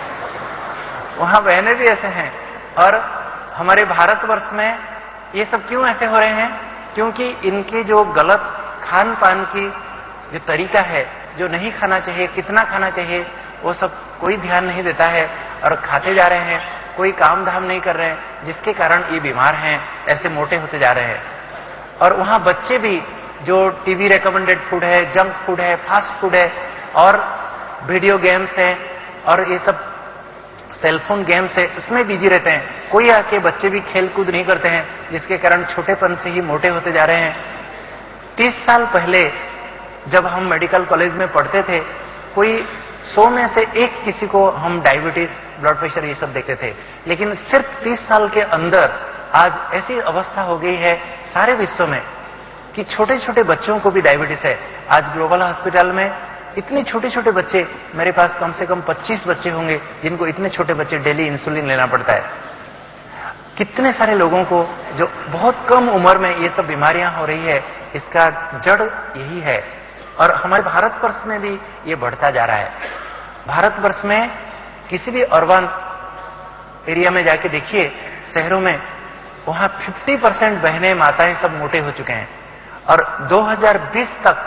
वहां बहनें भी ऐसे हैं। और हमारे भारतवर्ष में ये सब क्यों ऐसे हो रहे हैं? क्योंकि इनके जो गलत खान पान की जो तरीका है, जो नहीं खाना चाहिए, कितना खाना चाहिए, वो सब कोई ध्यान नहीं देता है और खाते जा रहे हैं, कोई काम धाम नहीं कर रहे हैं, जिसके कारण ये बीमार हैं, ऐसे मोटे होते जा रहे हैं। और वहां बच्चे भी जो टीवी रेकमेंडेड फूड है, जंक फूड है, फास्ट फूड है और वीडियो गेम्स है और ये सब सेलफोन गेम्स है, उसमें बिजी रहते हैं। कोई आके बच्चे भी खेल कूद नहीं करते हैं, जिसके कारण छोटेपन से ही मोटे होते जा रहे हैं। 30 साल पहले जब हम मेडिकल कॉलेज में पढ़ते थे, कोई 100 में से एक किसी को हम डायबिटीज, ब्लड प्रेशर ये सब देखते थे। लेकिन सिर्फ 30 साल के अंदर आज ऐसी अवस्था हो गई है सारे विश्व में कि छोटे छोटे बच्चों को भी डायबिटीज है। आज ग्लोबल हॉस्पिटल में इतने छोटे छोटे बच्चे, मेरे पास कम से कम 25 बच्चे होंगे जिनको इतने छोटे बच्चे डेली इंसुलिन लेना पड़ता है। कितने सारे लोगों को जो बहुत कम उम्र में ये सब बीमारियां हो रही है, इसका जड़ यही है। और हमारे भारतवर्ष में भी ये बढ़ता जा रहा है। भारतवर्ष में किसी भी अर्बन एरिया में जाके देखिए, शहरों में, वहां 50% बहनें माताएं सब मोटे हो चुके हैं। और 2020 तक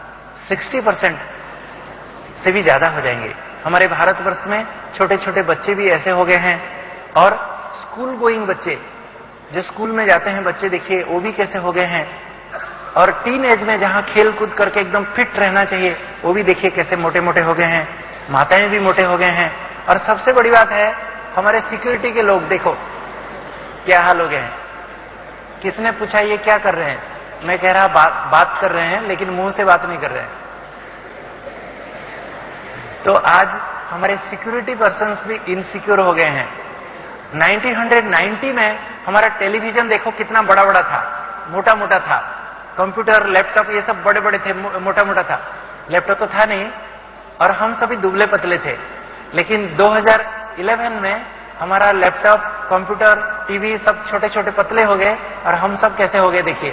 60% से भी ज्यादा हो जाएंगे। हमारे भारतवर्ष में छोटे छोटे बच्चे भी ऐसे हो गए हैं। और स्कूल गोइंग बच्चे, जो स्कूल में जाते हैं बच्चे, देखिए वो भी कैसे हो गए हैं। और टीन एज में जहां खेल कूद करके एकदम फिट रहना चाहिए, वो भी देखिए कैसे मोटे मोटे हो गए हैं। माताएं भी मोटे हो गए हैं। और सबसे बड़ी बात है, हमारे सिक्योरिटी के लोग देखो क्या हाल हो गए हैं। किसने पूछा ये क्या कर रहे हैं? मैं कह रहा बात कर रहे हैं, लेकिन मुंह से बात नहीं कर रहे हैं। तो आज हमारे सिक्योरिटी पर्सन्स भी इनसिक्योर हो गए हैं। 1990 में हमारा टेलीविजन देखो कितना बड़ा बड़ा था, मोटा मोटा था, कंप्यूटर लैपटॉप ये सब बड़े बड़े थे, मोटा मोटा था, लैपटॉप तो था नहीं, और हम सभी दुबले पतले थे। लेकिन 2011 में हमारा लैपटॉप, कंप्यूटर, टीवी सब छोटे छोटे पतले हो गए, और हम सब कैसे हो गए देखिए।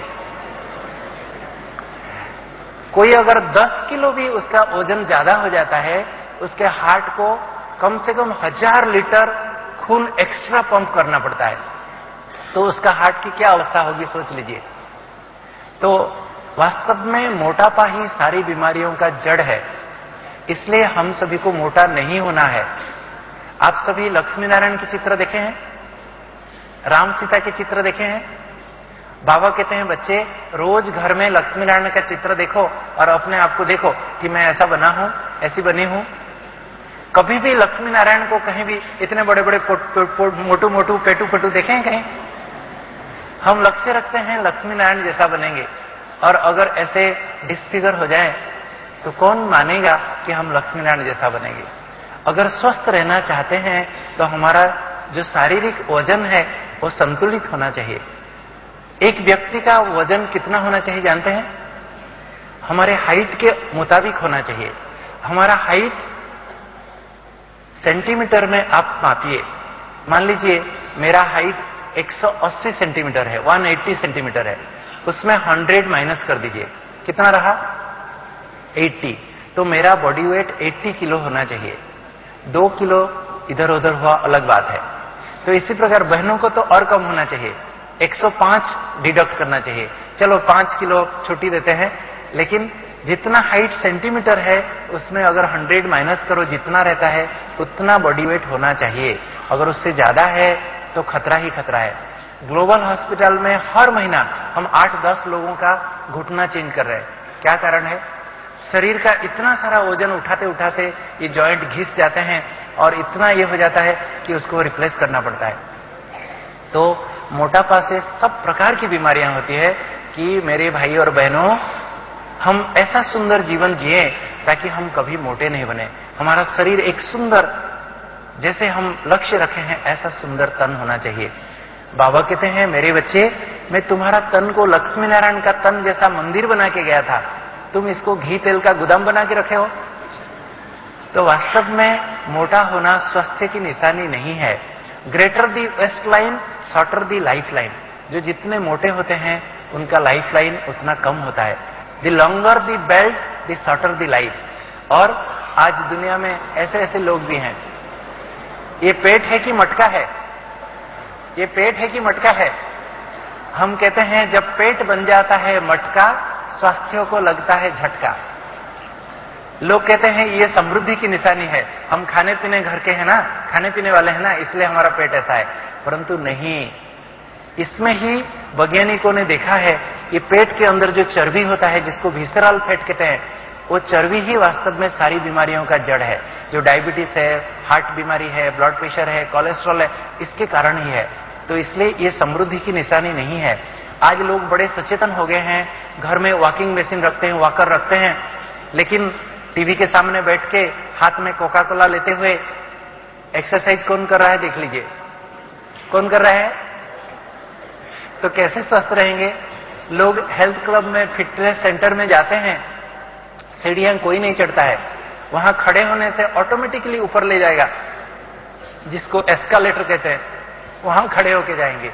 कोई अगर 10 किलो भी उसका वजन ज्यादा हो जाता है, उसके हार्ट को कम से कम 1000 लीटर खून एक्स्ट्रा पंप करना पड़ता है, तो उसका हार्ट की क्या अवस्था होगी सोच लीजिए। तो वास्तव में मोटापा ही सारी बीमारियों का जड़ है, इसलिए हम सभी को मोटा नहीं होना है। आप सभी लक्ष्मी नारायण के चित्र देखे हैं, राम सीता के चित्र देखे हैं। बाबा कहते हैं बच्चे रोज घर में लक्ष्मी नारायण का चित्र देखो और अपने आप को देखो कि मैं ऐसा बना हूं, ऐसी बनी हूं। कभी भी लक्ष्मी नारायण को कहीं भी इतने बड़े बड़े मोटू मोटू पेटू पेटू देखे हैं कहीं? हम लक्ष्य रखते हैं लक्ष्मी नारायण जैसा बनेंगे, और अगर ऐसे डिस्फिगर हो जाए तो कौन मानेगा कि हम लक्ष्मी नारायण जैसा बनेंगे। अगर स्वस्थ रहना चाहते हैं तो हमारा जो शारीरिक वजन है वो संतुलित होना चाहिए। एक व्यक्ति का वजन कितना होना चाहिए जानते हैं? हमारे हाइट के मुताबिक होना चाहिए। हमारा हाइट सेंटीमीटर में आप मापिए। मान लीजिए मेरा हाइट 180 सेंटीमीटर है, 180 सेंटीमीटर है, उसमें 100 माइनस कर दीजिए, कितना रहा? 80। तो मेरा बॉडी वेट 80 किलो होना चाहिए। 2 किलो इधर उधर हुआ अलग बात है। तो इसी प्रकार बहनों को तो और कम होना चाहिए, 105 डिडक्ट करना चाहिए। चलो 5 किलो छुट्टी देते हैं, लेकिन जितना हाइट सेंटीमीटर है उसमें अगर 100 माइनस करो, जितना रहता है उतना बॉडी वेट होना चाहिए। अगर उससे ज्यादा है तो खतरा ही खतरा है। ग्लोबल हॉस्पिटल में हर महीना हम 8-10 लोगों का घुटना चेंज कर रहे हैं। क्या कारण है? शरीर का इतना सारा वजन उठाते उठाते ये जॉइंट घिस जाते हैं और इतना ये हो जाता है कि उसको रिप्लेस करना पड़ता है। तो मोटापा से सब प्रकार की बीमारियां होती है कि मेरे भाई और बहनों, हम ऐसा सुंदर जीवन जिए ताकि हम कभी मोटे नहीं बने। हमारा शरीर एक सुंदर, जैसे हम लक्ष्य रखे हैं ऐसा सुंदर तन होना चाहिए। बाबा कहते हैं मेरे बच्चे, मैं तुम्हारा तन को लक्ष्मी नारायण का तन जैसा मंदिर बना के गया था, तुम इसको घी तेल का गोदाम बना के रखे हो। तो वास्तव में मोटा होना स्वास्थ्य की निशानी नहीं है। Greater the waist line, shorter the life line. जो जितने मोटे होते हैं उनका लाइफ लाइन उतना कम होता है। The longer the belt, the shorter the life. और आज दुनिया में ऐसे ऐसे लोग भी हैं, ये पेट है कि मटका है, ये पेट है कि मटका है। हम कहते हैं जब पेट बन जाता है मटका, स्वास्थ्य को लगता है झटका। लोग कहते हैं ये समृद्धि की निशानी है, हम खाने पीने घर के हैं ना, खाने पीने वाले हैं ना, इसलिए हमारा पेट ऐसा है। परंतु नहीं, इसमें ही वैज्ञानिकों ने देखा है कि पेट के अंदर जो चर्बी होता है, जिसको विसरल फैट कहते हैं, वो चर्बी ही वास्तव में सारी बीमारियों का जड़ है। जो डायबिटीज है, हार्ट बीमारी है, ब्लड प्रेशर है, कोलेस्ट्रॉल है, इसके कारण ही है। तो इसलिए ये समृद्धि की निशानी नहीं है। आज लोग बड़े सचेतन हो गए हैं, घर में वॉकिंग मशीन रखते हैं, वॉकर रखते हैं, लेकिन टीवी के सामने बैठ के हाथ में कोका कोला लेते हुए एक्सरसाइज कौन कर रहा है देख लीजिए, कौन कर रहा है? तो कैसे स्वस्थ रहेंगे? लोग हेल्थ क्लब में, फिटनेस सेंटर में जाते हैं, सीढ़ियां कोई नहीं चढ़ता है, वहां खड़े होने से ऑटोमेटिकली ऊपर ले जाएगा, जिसको एस्कालेटर कहते हैं, वहां खड़े होके जाएंगे।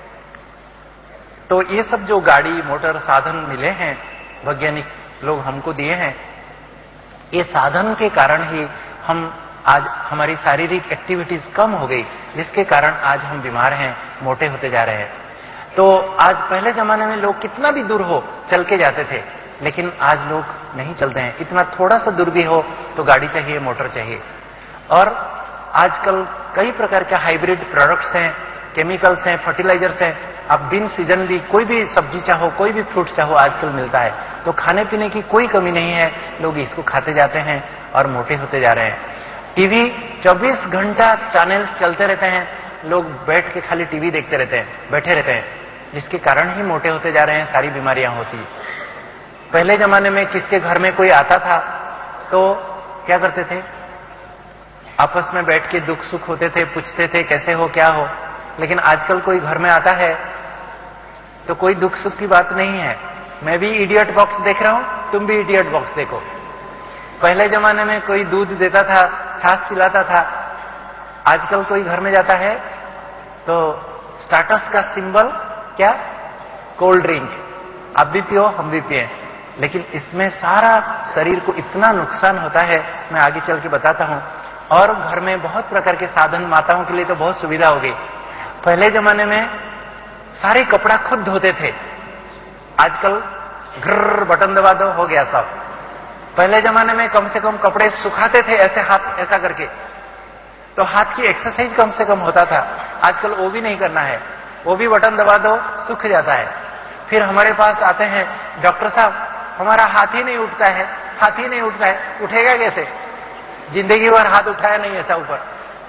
तो ये सब जो गाड़ी मोटर साधन मिले हैं, वैज्ञानिक लोग हमको दिए हैं, ये साधन के कारण ही हम आज, हमारी शारीरिक एक्टिविटीज कम हो गई, जिसके कारण आज हम बीमार हैं, मोटे होते जा रहे हैं। तो आज, पहले जमाने में लोग कितना भी दूर हो चल के जाते थे, लेकिन आज लोग नहीं चलते हैं। इतना थोड़ा सा दूर भी हो तो गाड़ी चाहिए, मोटर चाहिए। और आजकल कई प्रकार के हाइब्रिड प्रोडक्ट्स हैं, केमिकल्स हैं, फर्टिलाइजर्स हैं। आप बिन सीजन भी कोई भी सब्जी चाहो, कोई भी फ्रूट चाहो, आजकल मिलता है। तो खाने पीने की कोई कमी नहीं है, लोग इसको खाते जाते हैं और मोटे होते जा रहे हैं। टीवी 24 घंटा चैनल्स चलते रहते हैं, लोग बैठ के खाली टीवी देखते रहते हैं, बैठे रहते हैं, जिसके कारण ही मोटे होते जा रहे हैं, सारी बीमारियां होती। पहले जमाने में किसके घर में कोई आता था तो क्या करते थे? आपस में बैठ के दुख सुख होते थे, पूछते थे कैसे हो, क्या हो। लेकिन आजकल कोई घर में आता है तो कोई दुख सुख की बात नहीं है। मैं भी इडियट बॉक्स देख रहा हूं, तुम भी इडियट बॉक्स देखो। पहले जमाने में कोई दूध देता था, छाछ पिलाता था। आजकल कोई घर में जाता है तो स्टाटस का सिंबल क्या? Cold drink. आप भी पियो, हम भी पिए, लेकिन इसमें सारा शरीर को इतना नुकसान होता है, मैं आगे चल के बताता हूं। और घर में बहुत प्रकार के साधन, माताओं के लिए तो बहुत सुविधा हो गई। पहले जमाने में सारे कपड़ा खुद धोते थे, आजकल ग्रर बटन दबा दो, हो गया सब। पहले जमाने में कम से कम कपड़े सुखाते थे ऐसे हाथ ऐसा करके, तो हाथ की एक्सरसाइज कम से कम होता था। आजकल वो भी नहीं करना है, वो भी बटन दबा दो, सूख जाता है। फिर हमारे पास आते हैं डॉक्टर साहब, हमारा हाथ ही नहीं उठता है, हाथ ही नहीं उठता है। उठेगा कैसे? जिंदगी भर हाथ उठाया नहीं ऐसा ऊपर।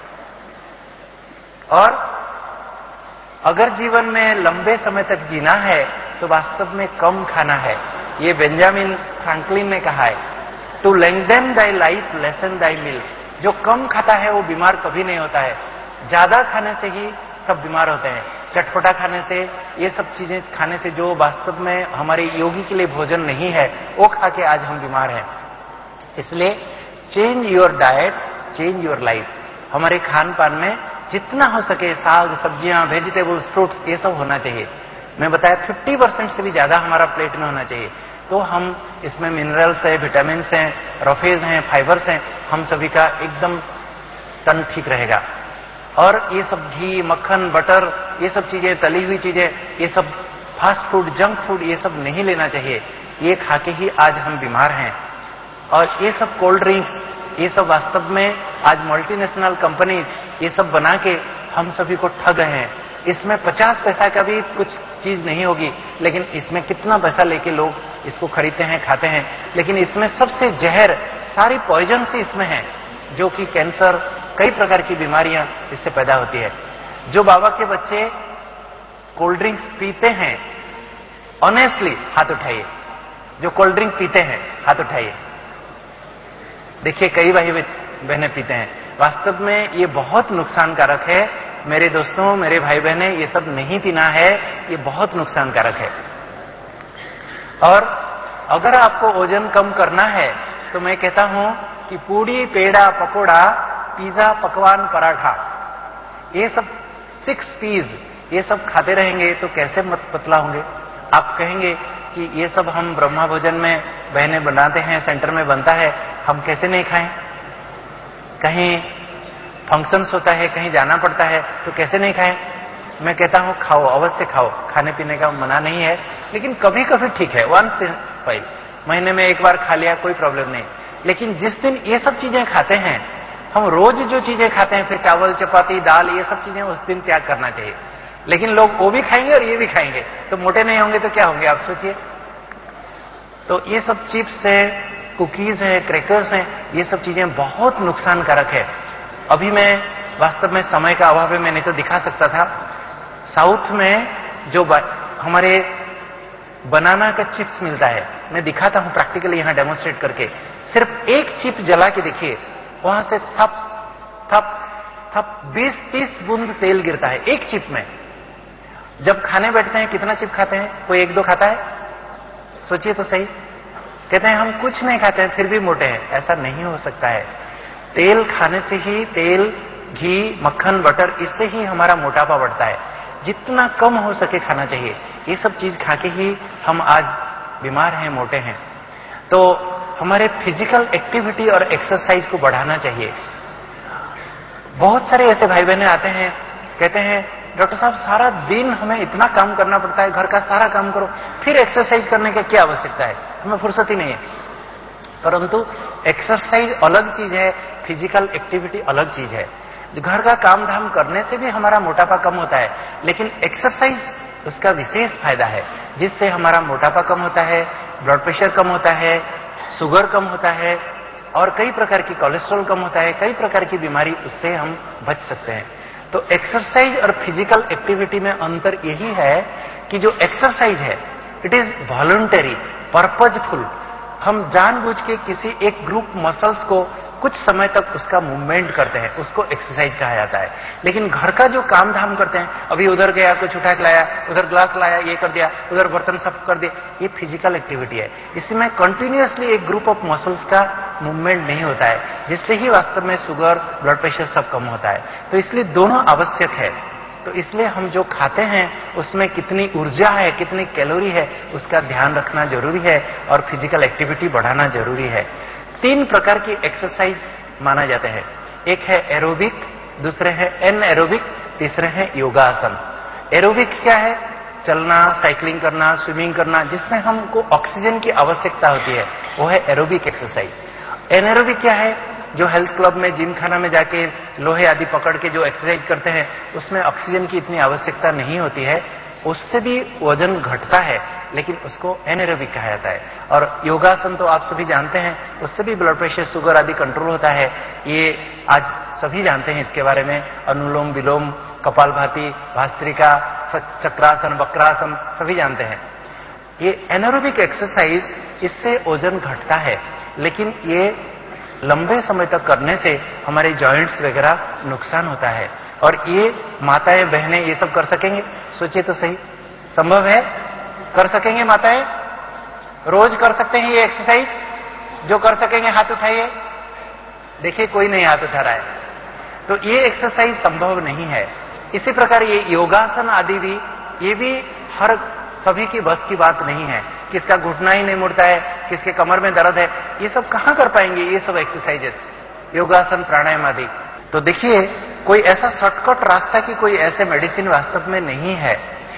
और अगर जीवन में लंबे समय तक जीना है तो वास्तव में कम खाना है। ये बेंजामिन फ्रैंकलिन ने कहा है, to lengthen thy life lessen thy meal. जो कम खाता है वो बीमार कभी नहीं होता है। ज्यादा खाने से ही सब बीमार होते हैं। चटपटा खाने से, ये सब चीजें खाने से जो वास्तव में हमारे योगी के लिए भोजन नहीं है, वो खा के आज हम बीमार हैं। इसलिए change your diet, change your life. हमारे खान पान में जितना हो सके साग सब्जियां, वेजिटेबल्स, फ्रूट्स, ये सब होना चाहिए। मैं बताया 50% से भी ज्यादा हमारा प्लेट में होना चाहिए। तो हम इसमें मिनरल्स है, विटामिन हैं, रफेज हैं, फाइबर्स हैं, हम सभी का एकदम तन ठीक रहेगा। और ये सब घी, मक्खन, बटर, ये सब चीजें, तली हुई चीजें, ये सब फास्ट फूड, जंक फूड, ये सब नहीं लेना चाहिए। ये खा के ही आज हम बीमार हैं। और ये सब कोल्ड ड्रिंक्स, ये सब वास्तव में आज मल्टीनेशनल कंपनी ये सब बना के हम सभी को ठग रहे हैं। इसमें 50 पैसा का भी कुछ चीज नहीं होगी, लेकिन इसमें कितना पैसा लेके लोग इसको खरीदते हैं, खाते हैं। लेकिन इसमें सबसे जहर, सारी पॉइजन से इसमें है, जो कि कैंसर, कई प्रकार की बीमारियां इससे पैदा होती है। जो बाबा के बच्चे कोल्ड ड्रिंक्स पीते हैं, ऑनेस्टली हाथ उठाइए। जो कोल्ड ड्रिंक पीते हैं हाथ उठाइए। देखिए कई भाई बहनें पीते हैं। वास्तव में ये बहुत नुकसानकारक है मेरे दोस्तों, मेरे भाई बहनें, ये सब नहीं पीना है, ये बहुत नुकसानकारक है। और अगर आपको वजन कम करना है तो मैं कहता हूं कि पूड़ी, पेड़ा, पकोड़ा, पिज्जा, पकवान, पराठा, ये सब 6 पीस, ये सब खाते रहेंगे तो कैसे मत पतला होंगे? आप कहेंगे कि ये सब हम ब्रह्मा भोजन में बहनें बनाते हैं, सेंटर में बनता है, हम कैसे नहीं खाएं? कहीं फंक्शंस होता है, कहीं जाना पड़ता है, तो कैसे नहीं खाएं? मैं कहता हूं खाओ, अवश्य खाओ, खाने पीने का मना नहीं है, लेकिन कभी कभी ठीक है, वंस इन व्हाइल, महीने में एक बार खा लिया, कोई प्रॉब्लम नहीं। लेकिन जिस दिन ये सब चीजें खाते हैं, हम रोज जो चीजें खाते हैं, फिर चावल, चपाती, दाल, ये सब चीजें उस दिन त्याग करना चाहिए। लेकिन लोग वो भी खाएंगे और ये भी खाएंगे, तो मोटे नहीं होंगे तो क्या होंगे आप सोचिए। तो ये सब चिप्स है, कुकीज है, क्रैकर्स हैं, ये सब चीजें बहुत नुकसानकारक है। अभी मैं वास्तव में समय का अभाव है, मैं नहीं तो दिखा सकता था। साउथ में जो हमारे बनाना का चिप्स मिलता है, मैं दिखाता हूं प्रैक्टिकली यहां डेमोन्स्ट्रेट करके। सिर्फ एक चिप जला के देखिए, वहां से थप थप थप 20-30 बूंद तेल गिरता है एक चिप में। जब खाने बैठते हैं कितना चिप खाते हैं? कोई 1-2 खाता है? सोचिए तो सही। कहते हैं हम कुछ नहीं खाते हैं फिर भी मोटे हैं। ऐसा नहीं हो सकता है। तेल खाने से ही, तेल, घी, मक्खन, बटर, इससे ही हमारा मोटापा बढ़ता है। जितना कम हो सके खाना चाहिए। ये सब चीज खा के ही हम आज बीमार हैं, मोटे हैं। तो हमारे फिजिकल एक्टिविटी और एक्सरसाइज को बढ़ाना चाहिए। बहुत सारे ऐसे भाई बहने आते हैं, कहते हैं डॉक्टर साहब सारा दिन हमें इतना काम करना पड़ता है, घर का सारा काम करो, फिर एक्सरसाइज करने की क्या आवश्यकता है, हमें फुर्सत ही नहीं है। परंतु एक्सरसाइज अलग चीज है, फिजिकल एक्टिविटी अलग चीज है। घर का काम धाम करने से भी हमारा मोटापा कम होता है, लेकिन एक्सरसाइज उसका विशेष फायदा है, जिससे हमारा मोटापा कम होता है, ब्लड प्रेशर कम होता है, शुगर कम होता है, और कई प्रकार की कोलेस्ट्रॉल कम होता है, कई प्रकार की बीमारी उससे हम बच सकते हैं। तो एक्सरसाइज और फिजिकल एक्टिविटी में अंतर यही है कि जो एक्सरसाइज है इट इज वॉलंटरी, पर्पजफुल। हम जानबूझ के किसी एक ग्रुप मसल्स को कुछ समय तक उसका मूवमेंट करते हैं, उसको एक्सरसाइज कहा जाता है। लेकिन घर का जो काम धाम करते हैं, अभी उधर गया, कुछ उठा के लाया, उधर ग्लास लाया, ये कर दिया, उधर बर्तन साफ कर दिया, ये फिजिकल एक्टिविटी है। इसमें कंटिन्यूअसली एक ग्रुप ऑफ मसल्स का मूवमेंट नहीं होता है, जिससे ही वास्तव में शुगर, ब्लड प्रेशर सब कम होता है। तो इसलिए दोनों आवश्यक है। तो इसलिए हम जो खाते हैं उसमें कितनी ऊर्जा है, कितनी कैलोरी है, उसका ध्यान रखना जरूरी है और फिजिकल एक्टिविटी बढ़ाना जरूरी है। 3 प्रकार की एक्सरसाइज माना जाते हैं। एक है एरोबिक, दूसरे है एनएरोबिक, तीसरे है योगासन। एरोबिक क्या है? चलना, साइकिलिंग करना, स्विमिंग करना, जिसमें हमको ऑक्सीजन की आवश्यकता होती है, वो है एरोबिक एक्सरसाइज। एनएरोबिक क्या है? जो हेल्थ क्लब में, जिम खाना में जाके लोहे आदि पकड़ के जो एक्सरसाइज करते हैं, उसमें ऑक्सीजन की इतनी आवश्यकता नहीं होती है, उससे भी वजन घटता है, लेकिन उसको एनएरोबिक कहा जाता है। और योगासन तो आप सभी जानते हैं, उससे भी ब्लड प्रेशर, शुगर आदि कंट्रोल होता है। ये आज सभी जानते हैं इसके बारे में। अनुलोम विलोम, कपालभाति, भास्त्रिका, चक्रासन, वक्रासन सभी जानते हैं। ये एनएरोबिक एक्सरसाइज, इससे वजन घटता है, लेकिन ये लंबे समय तक करने से हमारे जॉइंट्स वगैरह नुकसान होता है। और ये माताएं, बहनें ये सब कर सकेंगे? सोचिए तो सही, संभव है? कर सकेंगे माताएं? रोज कर सकते हैं ये एक्सरसाइज? जो कर सकेंगे हाथ उठाइए। देखिए कोई नहीं हाथ उठा रहा है। तो ये एक्सरसाइज संभव नहीं है। इसी प्रकार ये योगासन आदि भी, ये भी हर सभी की बस की बात नहीं है। किसका घुटना ही नहीं मुड़ता है, किसके कमर में दर्द है, ये सब कहां कर पाएंगे ये सब एक्सरसाइजेस, योगासन, प्राणायाम आदि। तो देखिए कोई ऐसा शॉर्टकट रास्ता की कोई ऐसे मेडिसिन वास्तव में नहीं है।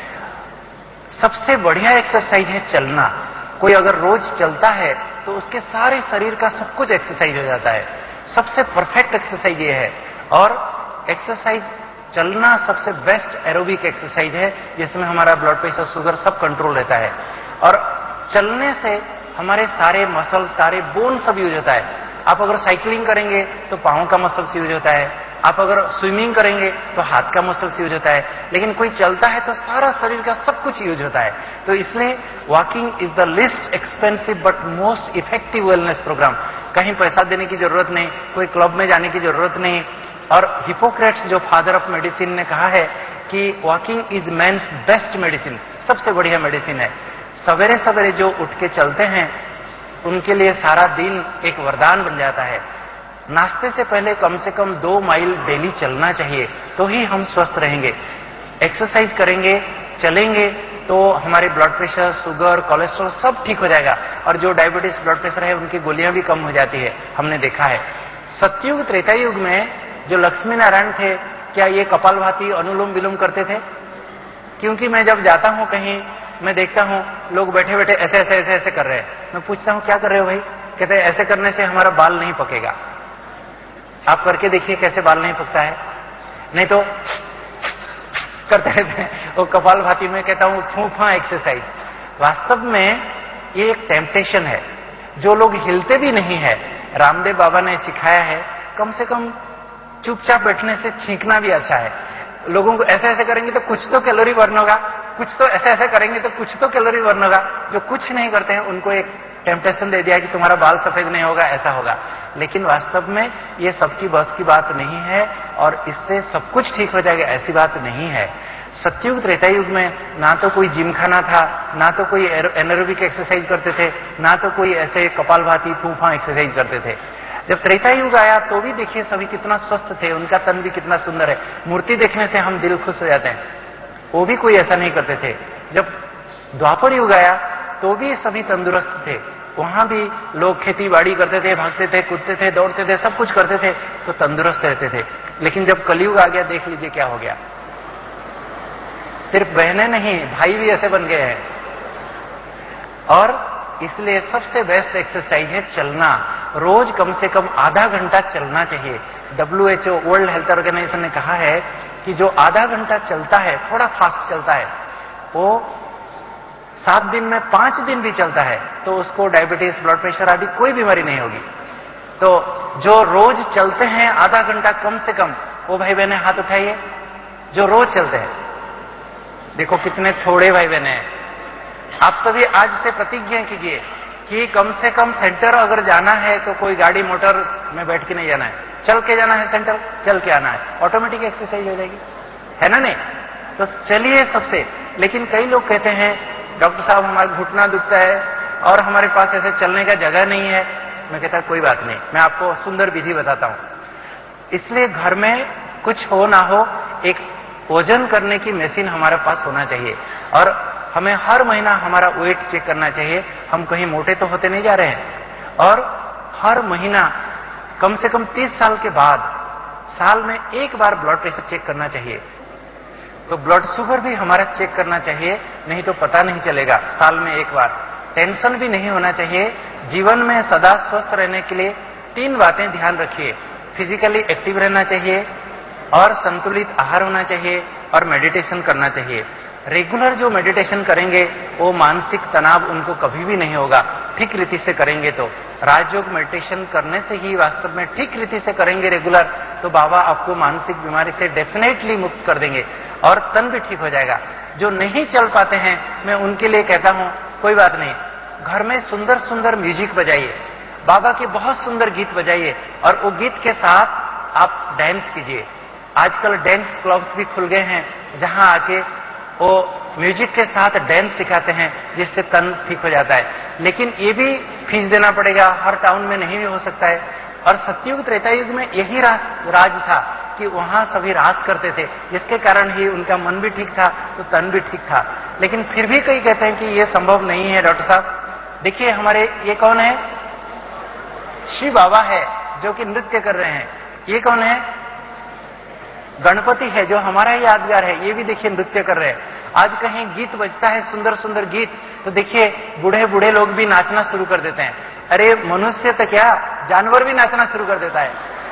सबसे बढ़िया एक्सरसाइज है चलना। कोई अगर रोज चलता है तो उसके सारे शरीर का सब कुछ एक्सरसाइज हो जाता है। सबसे परफेक्ट एक्सरसाइज ये है। और एक्सरसाइज चलना सबसे बेस्ट एरोबिक एक्सरसाइज है, जिसमें हमारा ब्लड प्रेशर, शुगर सब कंट्रोल रहता है। और चलने से हमारे सारे मसल, सारे बोन सब यूज होता है। आप अगर साइकिलिंग करेंगे तो पांव का मसल्स यूज होता है, आप अगर स्विमिंग करेंगे तो हाथ का मसल्स यूज होता है, लेकिन कोई चलता है तो सारा शरीर का सब कुछ यूज होता है। तो इसलिए walking is the least expensive but most effective wellness programme. कहीं पैसा देने की जरूरत नहीं, कोई क्लब में जाने की जरूरत नहीं। और हिपोक्रेट्स जो फादर ऑफ मेडिसिन ने कहा है कि walking is man's best medicine, सबसे बढ़िया मेडिसिन है। सवेरे सवेरे जो उठ के चलते हैं उनके लिए सारा दिन एक वरदान बन जाता है। नाश्ते से पहले कम से कम 2 माइल डेली चलना चाहिए, तो ही हम स्वस्थ रहेंगे। एक्सरसाइज करेंगे, चलेंगे तो हमारे ब्लड प्रेशर, शुगर, कोलेस्ट्रॉल सब ठीक हो जाएगा। और जो डायबिटीज, ब्लड प्रेशर है, उनकी गोलियां भी कम हो जाती है, हमने देखा है। सतयुग, त्रेता युग में जो लक्ष्मी नारायण थे, क्या ये कपालभाति, अनुलोम विलोम करते थे? क्योंकि मैं जब जाता हूं कहीं, मैं देखता हूं लोग बैठे बैठे ऐसे ऐसे ऐसे ऐसे कर रहे हैं। मैं पूछता हूं क्या कर रहे हो भाई? कहते हैं ऐसे करने से हमारा बाल नहीं पकेगा। आप करके देखिए कैसे बाल नहीं पकता है। नहीं तो करते रहते हैं। वो कपालभाति में कहता हूं फूफा एक्सरसाइज। वास्तव में ये एक टेम्पटेशन है। जो लोग हिलते भी नहीं है, रामदेव बाबा ने सिखाया है कम से कम चुपचाप बैठने से छींकना भी अच्छा है। लोगों को ऐसे ऐसे करेंगे तो कुछ तो कैलोरी बर्न होगा, कुछ तो ऐसे ऐसे करेंगे तो कुछ तो कैलोरी बर्न होगा। जो कुछ नहीं करते हैं उनको एक टेम्पटेशन दे दिया कि तुम्हारा बाल सफेद नहीं होगा, ऐसा होगा। लेकिन वास्तव में ये सबकी बस की बात नहीं है और इससे सब कुछ ठीक हो जाएगा, ऐसी बात नहीं है। सतयुग, त्रेता युग में ना तो कोई जिम खाना था, ना तो कोई एरोबिक एक्सरसाइज करते थे, ना तो कोई ऐसे कपालभाति, फूफा एक्सरसाइज करते थे। जब त्रेता युग आया तो भी देखिए सभी कितना स्वस्थ थे, उनका तन भी कितना सुंदर है। मूर्ति देखने से हम दिल खुश हो जाते हैं, वो भी कोई ऐसा नहीं करते थे। जब द्वापर युग आया तो भी सभी तंदुरुस्त थे, वहां भी लोग खेती बाड़ी करते थे, भागते थे, कूदते थे, दौड़ते थे, सब कुछ करते थे, तो तंदुरुस्त रहते थे। लेकिन जब कलयुग आ गया, देख लीजिए क्या हो गया। सिर्फ बहनें नहीं, भाई भी ऐसे बन गए हैं। और इसलिए सबसे बेस्ट एक्सरसाइज है चलना। रोज कम से कम आधा घंटा चलना चाहिए। WHO, वर्ल्ड हेल्थ ऑर्गेनाइजेशन ने कहा है कि जो आधा घंटा चलता है, थोड़ा फास्ट चलता है, वो 7 दिन में 5 दिन भी चलता है तो उसको डायबिटीज, ब्लड प्रेशर आदि कोई बीमारी नहीं होगी। तो जो रोज चलते हैं आधा घंटा कम से कम, वो भाई बहने हाथ उठाइए जो रोज चलते हैं। देखो कितने थोड़े भाई बहने हैं। आप सभी आज से प्रतिज्ञा कीजिए कि कम से कम सेंटर अगर जाना है तो कोई गाड़ी मोटर मैं बैठ के नहीं जाना है, चल के जाना है सेंटर, चल के आना है, ऑटोमेटिक एक्सरसाइज हो जाएगी, है ना नहीं? तो चलिए सबसे। लेकिन कई लोग कहते हैं डॉक्टर साहब हमारा घुटना दुखता है और हमारे पास ऐसे चलने का जगह नहीं है। मैं कहता कोई बात नहीं, मैं आपको सुंदर विधि बताता हूं। इसलिए घर में कुछ हो ना हो, एक वजन करने की मशीन हमारे पास होना चाहिए और हमें हर महीना हमारा वेट चेक करना चाहिए। हम कहीं मोटे तो होते नहीं जा रहे हैं। और हर महीना कम से कम 30 साल के बाद साल में एक बार ब्लड प्रेशर चेक करना चाहिए। तो ब्लड शुगर भी हमारा चेक करना चाहिए, नहीं तो पता नहीं चलेगा। साल में एक बार। टेंशन भी नहीं होना चाहिए। जीवन में सदा स्वस्थ रहने के लिए 3 बातें ध्यान रखिए। फिजिकली एक्टिव रहना चाहिए और संतुलित आहार होना चाहिए और मेडिटेशन करना चाहिए। रेगुलर जो मेडिटेशन करेंगे वो मानसिक तनाव उनको कभी भी नहीं होगा, ठीक रीति से करेंगे तो। राजयोग मेडिटेशन करने से ही वास्तव में ठीक रीति से करेंगे रेगुलर, तो बाबा आपको मानसिक बीमारी से डेफिनेटली मुक्त कर देंगे और तन भी ठीक हो जाएगा। जो नहीं चल पाते हैं मैं उनके लिए कहता हूं कोई बात नहीं, घर में सुंदर सुंदर म्यूजिक बजाइए, बाबा के बहुत सुंदर गीत बजाइए और वो गीत के साथ आप डांस कीजिए। आजकल डांस क्लब्स भी खुल गए हैं जहां आके वो म्यूजिक के साथ डांस सिखाते हैं, जिससे तन ठीक हो जाता है। लेकिन ये भी फीस देना पड़ेगा, हर टाउन में नहीं भी हो सकता है। और सतयुग त्रेता युग में यही राज था कि वहां सभी राज करते थे, जिसके कारण ही उनका मन भी ठीक था तो तन भी ठीक था। लेकिन फिर भी कई कहते हैं कि ये संभव नहीं है डॉक्टर साहब। देखिए हमारे ये कौन है? शिव बाबा है जो कि नृत्य कर रहे हैं। ये कौन है? गणपति है जो हमारा ही यादगार है, ये भी देखिए नृत्य कर रहे हैं। आज कहीं गीत बजता है, सुंदर सुंदर गीत, तो देखिए बूढ़े बूढ़े लोग भी नाचना शुरू कर देते हैं। अरे मनुष्य तो क्या, जानवर भी नाचना शुरू कर देता है।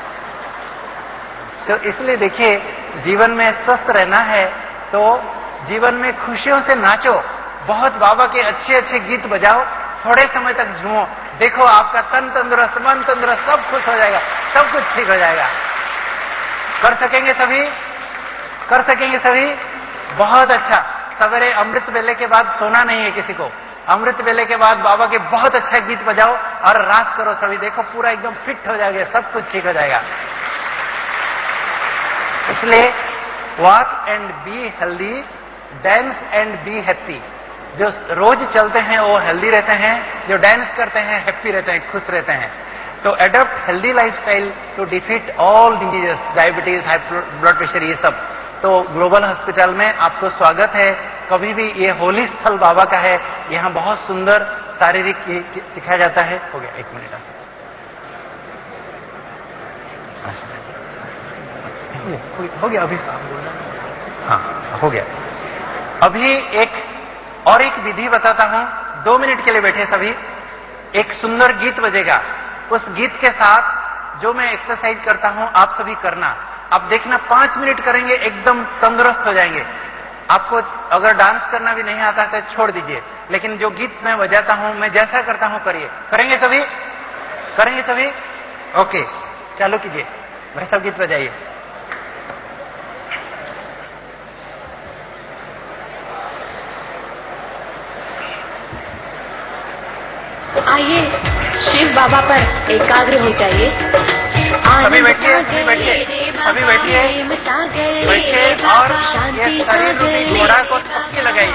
तो इसलिए देखिए जीवन में स्वस्थ रहना है तो जीवन में खुशियों से नाचो, बहुत बाबा के अच्छे अच्छे गीत बजाओ, थोड़े समय तक झूमो, देखो आपका तन तंदुरुस्त, मन तंदुरुस्त, सब खुश हो जाएगा, सब कुछ ठीक हो जाएगा। कर सकेंगे सभी? कर सकेंगे सभी? बहुत अच्छा। सवेरे अमृत वेले के बाद सोना नहीं है किसी को। अमृत वेले के बाद बाबा के बहुत अच्छा गीत बजाओ और रात करो सभी, देखो पूरा एकदम फिट हो जाएगा, सब कुछ ठीक हो जाएगा। इसलिए walk and be healthy, dance and be happy. जो रोज चलते हैं वो हेल्दी रहते हैं, जो डांस करते हैं हैप्पी रहते हैं, खुश रहते हैं। तो adopt healthy lifestyle to defeat all diseases, diabetes, high blood pressure, ये सब। तो ग्लोबल हॉस्पिटल में आपको स्वागत है। कभी भी ये होली स्थल बाबा का है, यहाँ बहुत सुंदर शारीरिक सिखाया जाता है। हो गया 1 मिनट, हो गया अभी साहब बोल रहे। हाँ हो गया। अभी एक विधि बताता हूं, 2 मिनट के लिए बैठे सभी। एक सुंदर गीत बजेगा, उस गीत के साथ जो मैं एक्सरसाइज करता हूं आप सभी करना। आप देखना 5 मिनट करेंगे एकदम तंदुरुस्त हो जाएंगे। आपको अगर डांस करना भी नहीं आता तो छोड़ दीजिए, लेकिन जो गीत मैं बजाता हूं, मैं जैसा करता हूं करिए। करेंगे सभी? करेंगे सभी? ओके, चालू कीजिए भाई साहब, गीत बजाइए। आइए शिव बाबा पर एकाग्र हो जाइए। अभी बैठिए, अभी बैठिए, अभी बैठिए, बैठिए और ये शरीर रूपी घोड़ा को थपकी लगाइए।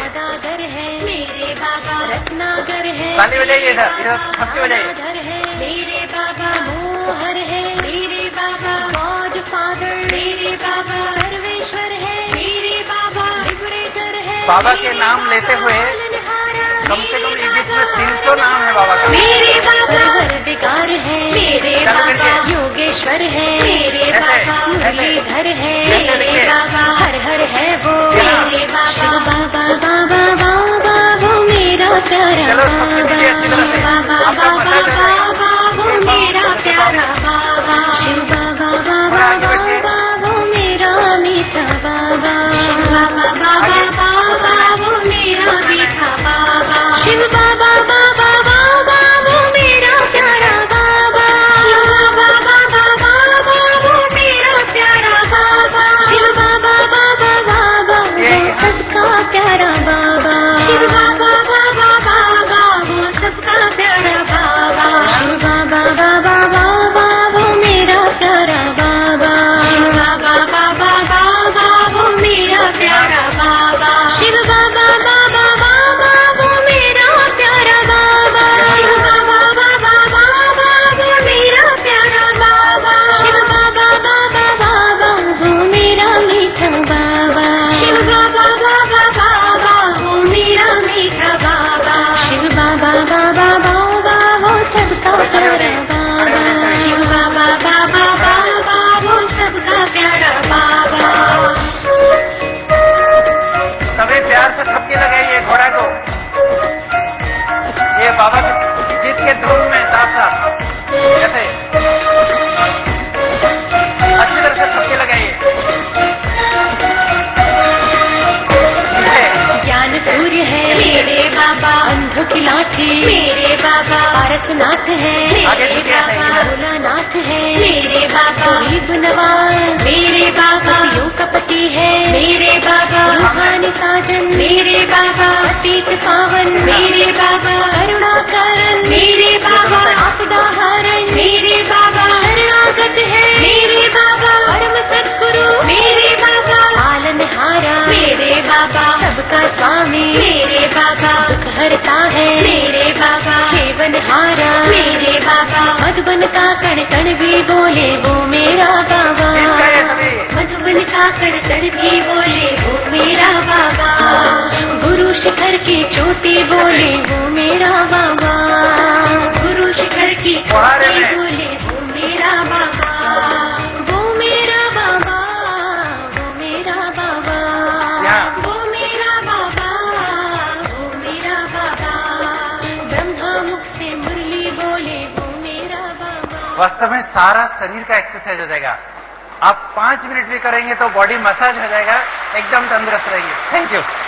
ताली बजाइए, इधर इधर थपकी बजाइए। मेरे बाबा मोहर है, मेरे बाबा गॉड फादर, मेरे बाबा सर्वेश्वर है, मेरे बाबा लिबरेटर है। बाबा के नाम लेते हुए कम से कम इस गीत में 300 नाम है बाबा का। मेरे बाबा हरदिगार है, मेरे बाबा योगेश्वर है, मेरे बाबा मुरलीधर है, मेरे बाबा हर हर है वो, मेरे बाबा शिव बाबा बाबा बाबा वो मेरा प्यारा बाबा, शिव बाबा बाबा बाबा वो मेरा प्यारा बाबा, शिव बाबा बाबा बाबा वो मेरा मीठा बाबा, शिव बाबा बाबा बाबा वो मेरा मीठा बाबा, शिव बाबा बाबा बाबा वो मेरा प्यारा बाबा, शिव बाबा बाबा बाबा नाथ है मेरे बाबा, भोलानाथ है मेरे बाबा, गरीब नवाज मेरे बाबा, पतियों का पति है मेरे बाबा, रूहानी साजन मेरे बाबा, अतीत पावन मेरे बाबा, करुणाकरण मेरे बाबा, आपदा हरण मेरे बाबा, शरणागत है मेरे बाबा, परम सद्गुरु मेरे बाबा, पालनहारा मेरे बाबा, सबका स्वामी मेरे बाबा, दुख हरता है मेरे बाबा, सेवनहारा मेरे बाबा, मधुबन का कण कण भी बोले वो मेरा बाबा, मधुबन का कण कण भी बोले वो मेरा बाबा, गुरु शिखर की चोटी बोले वो मेरा बाबा, गुरु शिखर की चोटी बोले वो मेरा बाबा, वो मेरा बाबा, वो मेरा बाबा, वो मेरा बाबा, वो मेरा बाबा, ब्रह्मा मुख से मुरली बोले वो मेरा बाबा। वास्तव में सारा शरीर का एक्सरसाइज हो जाएगा। आप 5 मिनट भी करेंगे तो बॉडी मसाज हो जाएगा, एकदम तंदुरुस्त रहेगी। Thank you.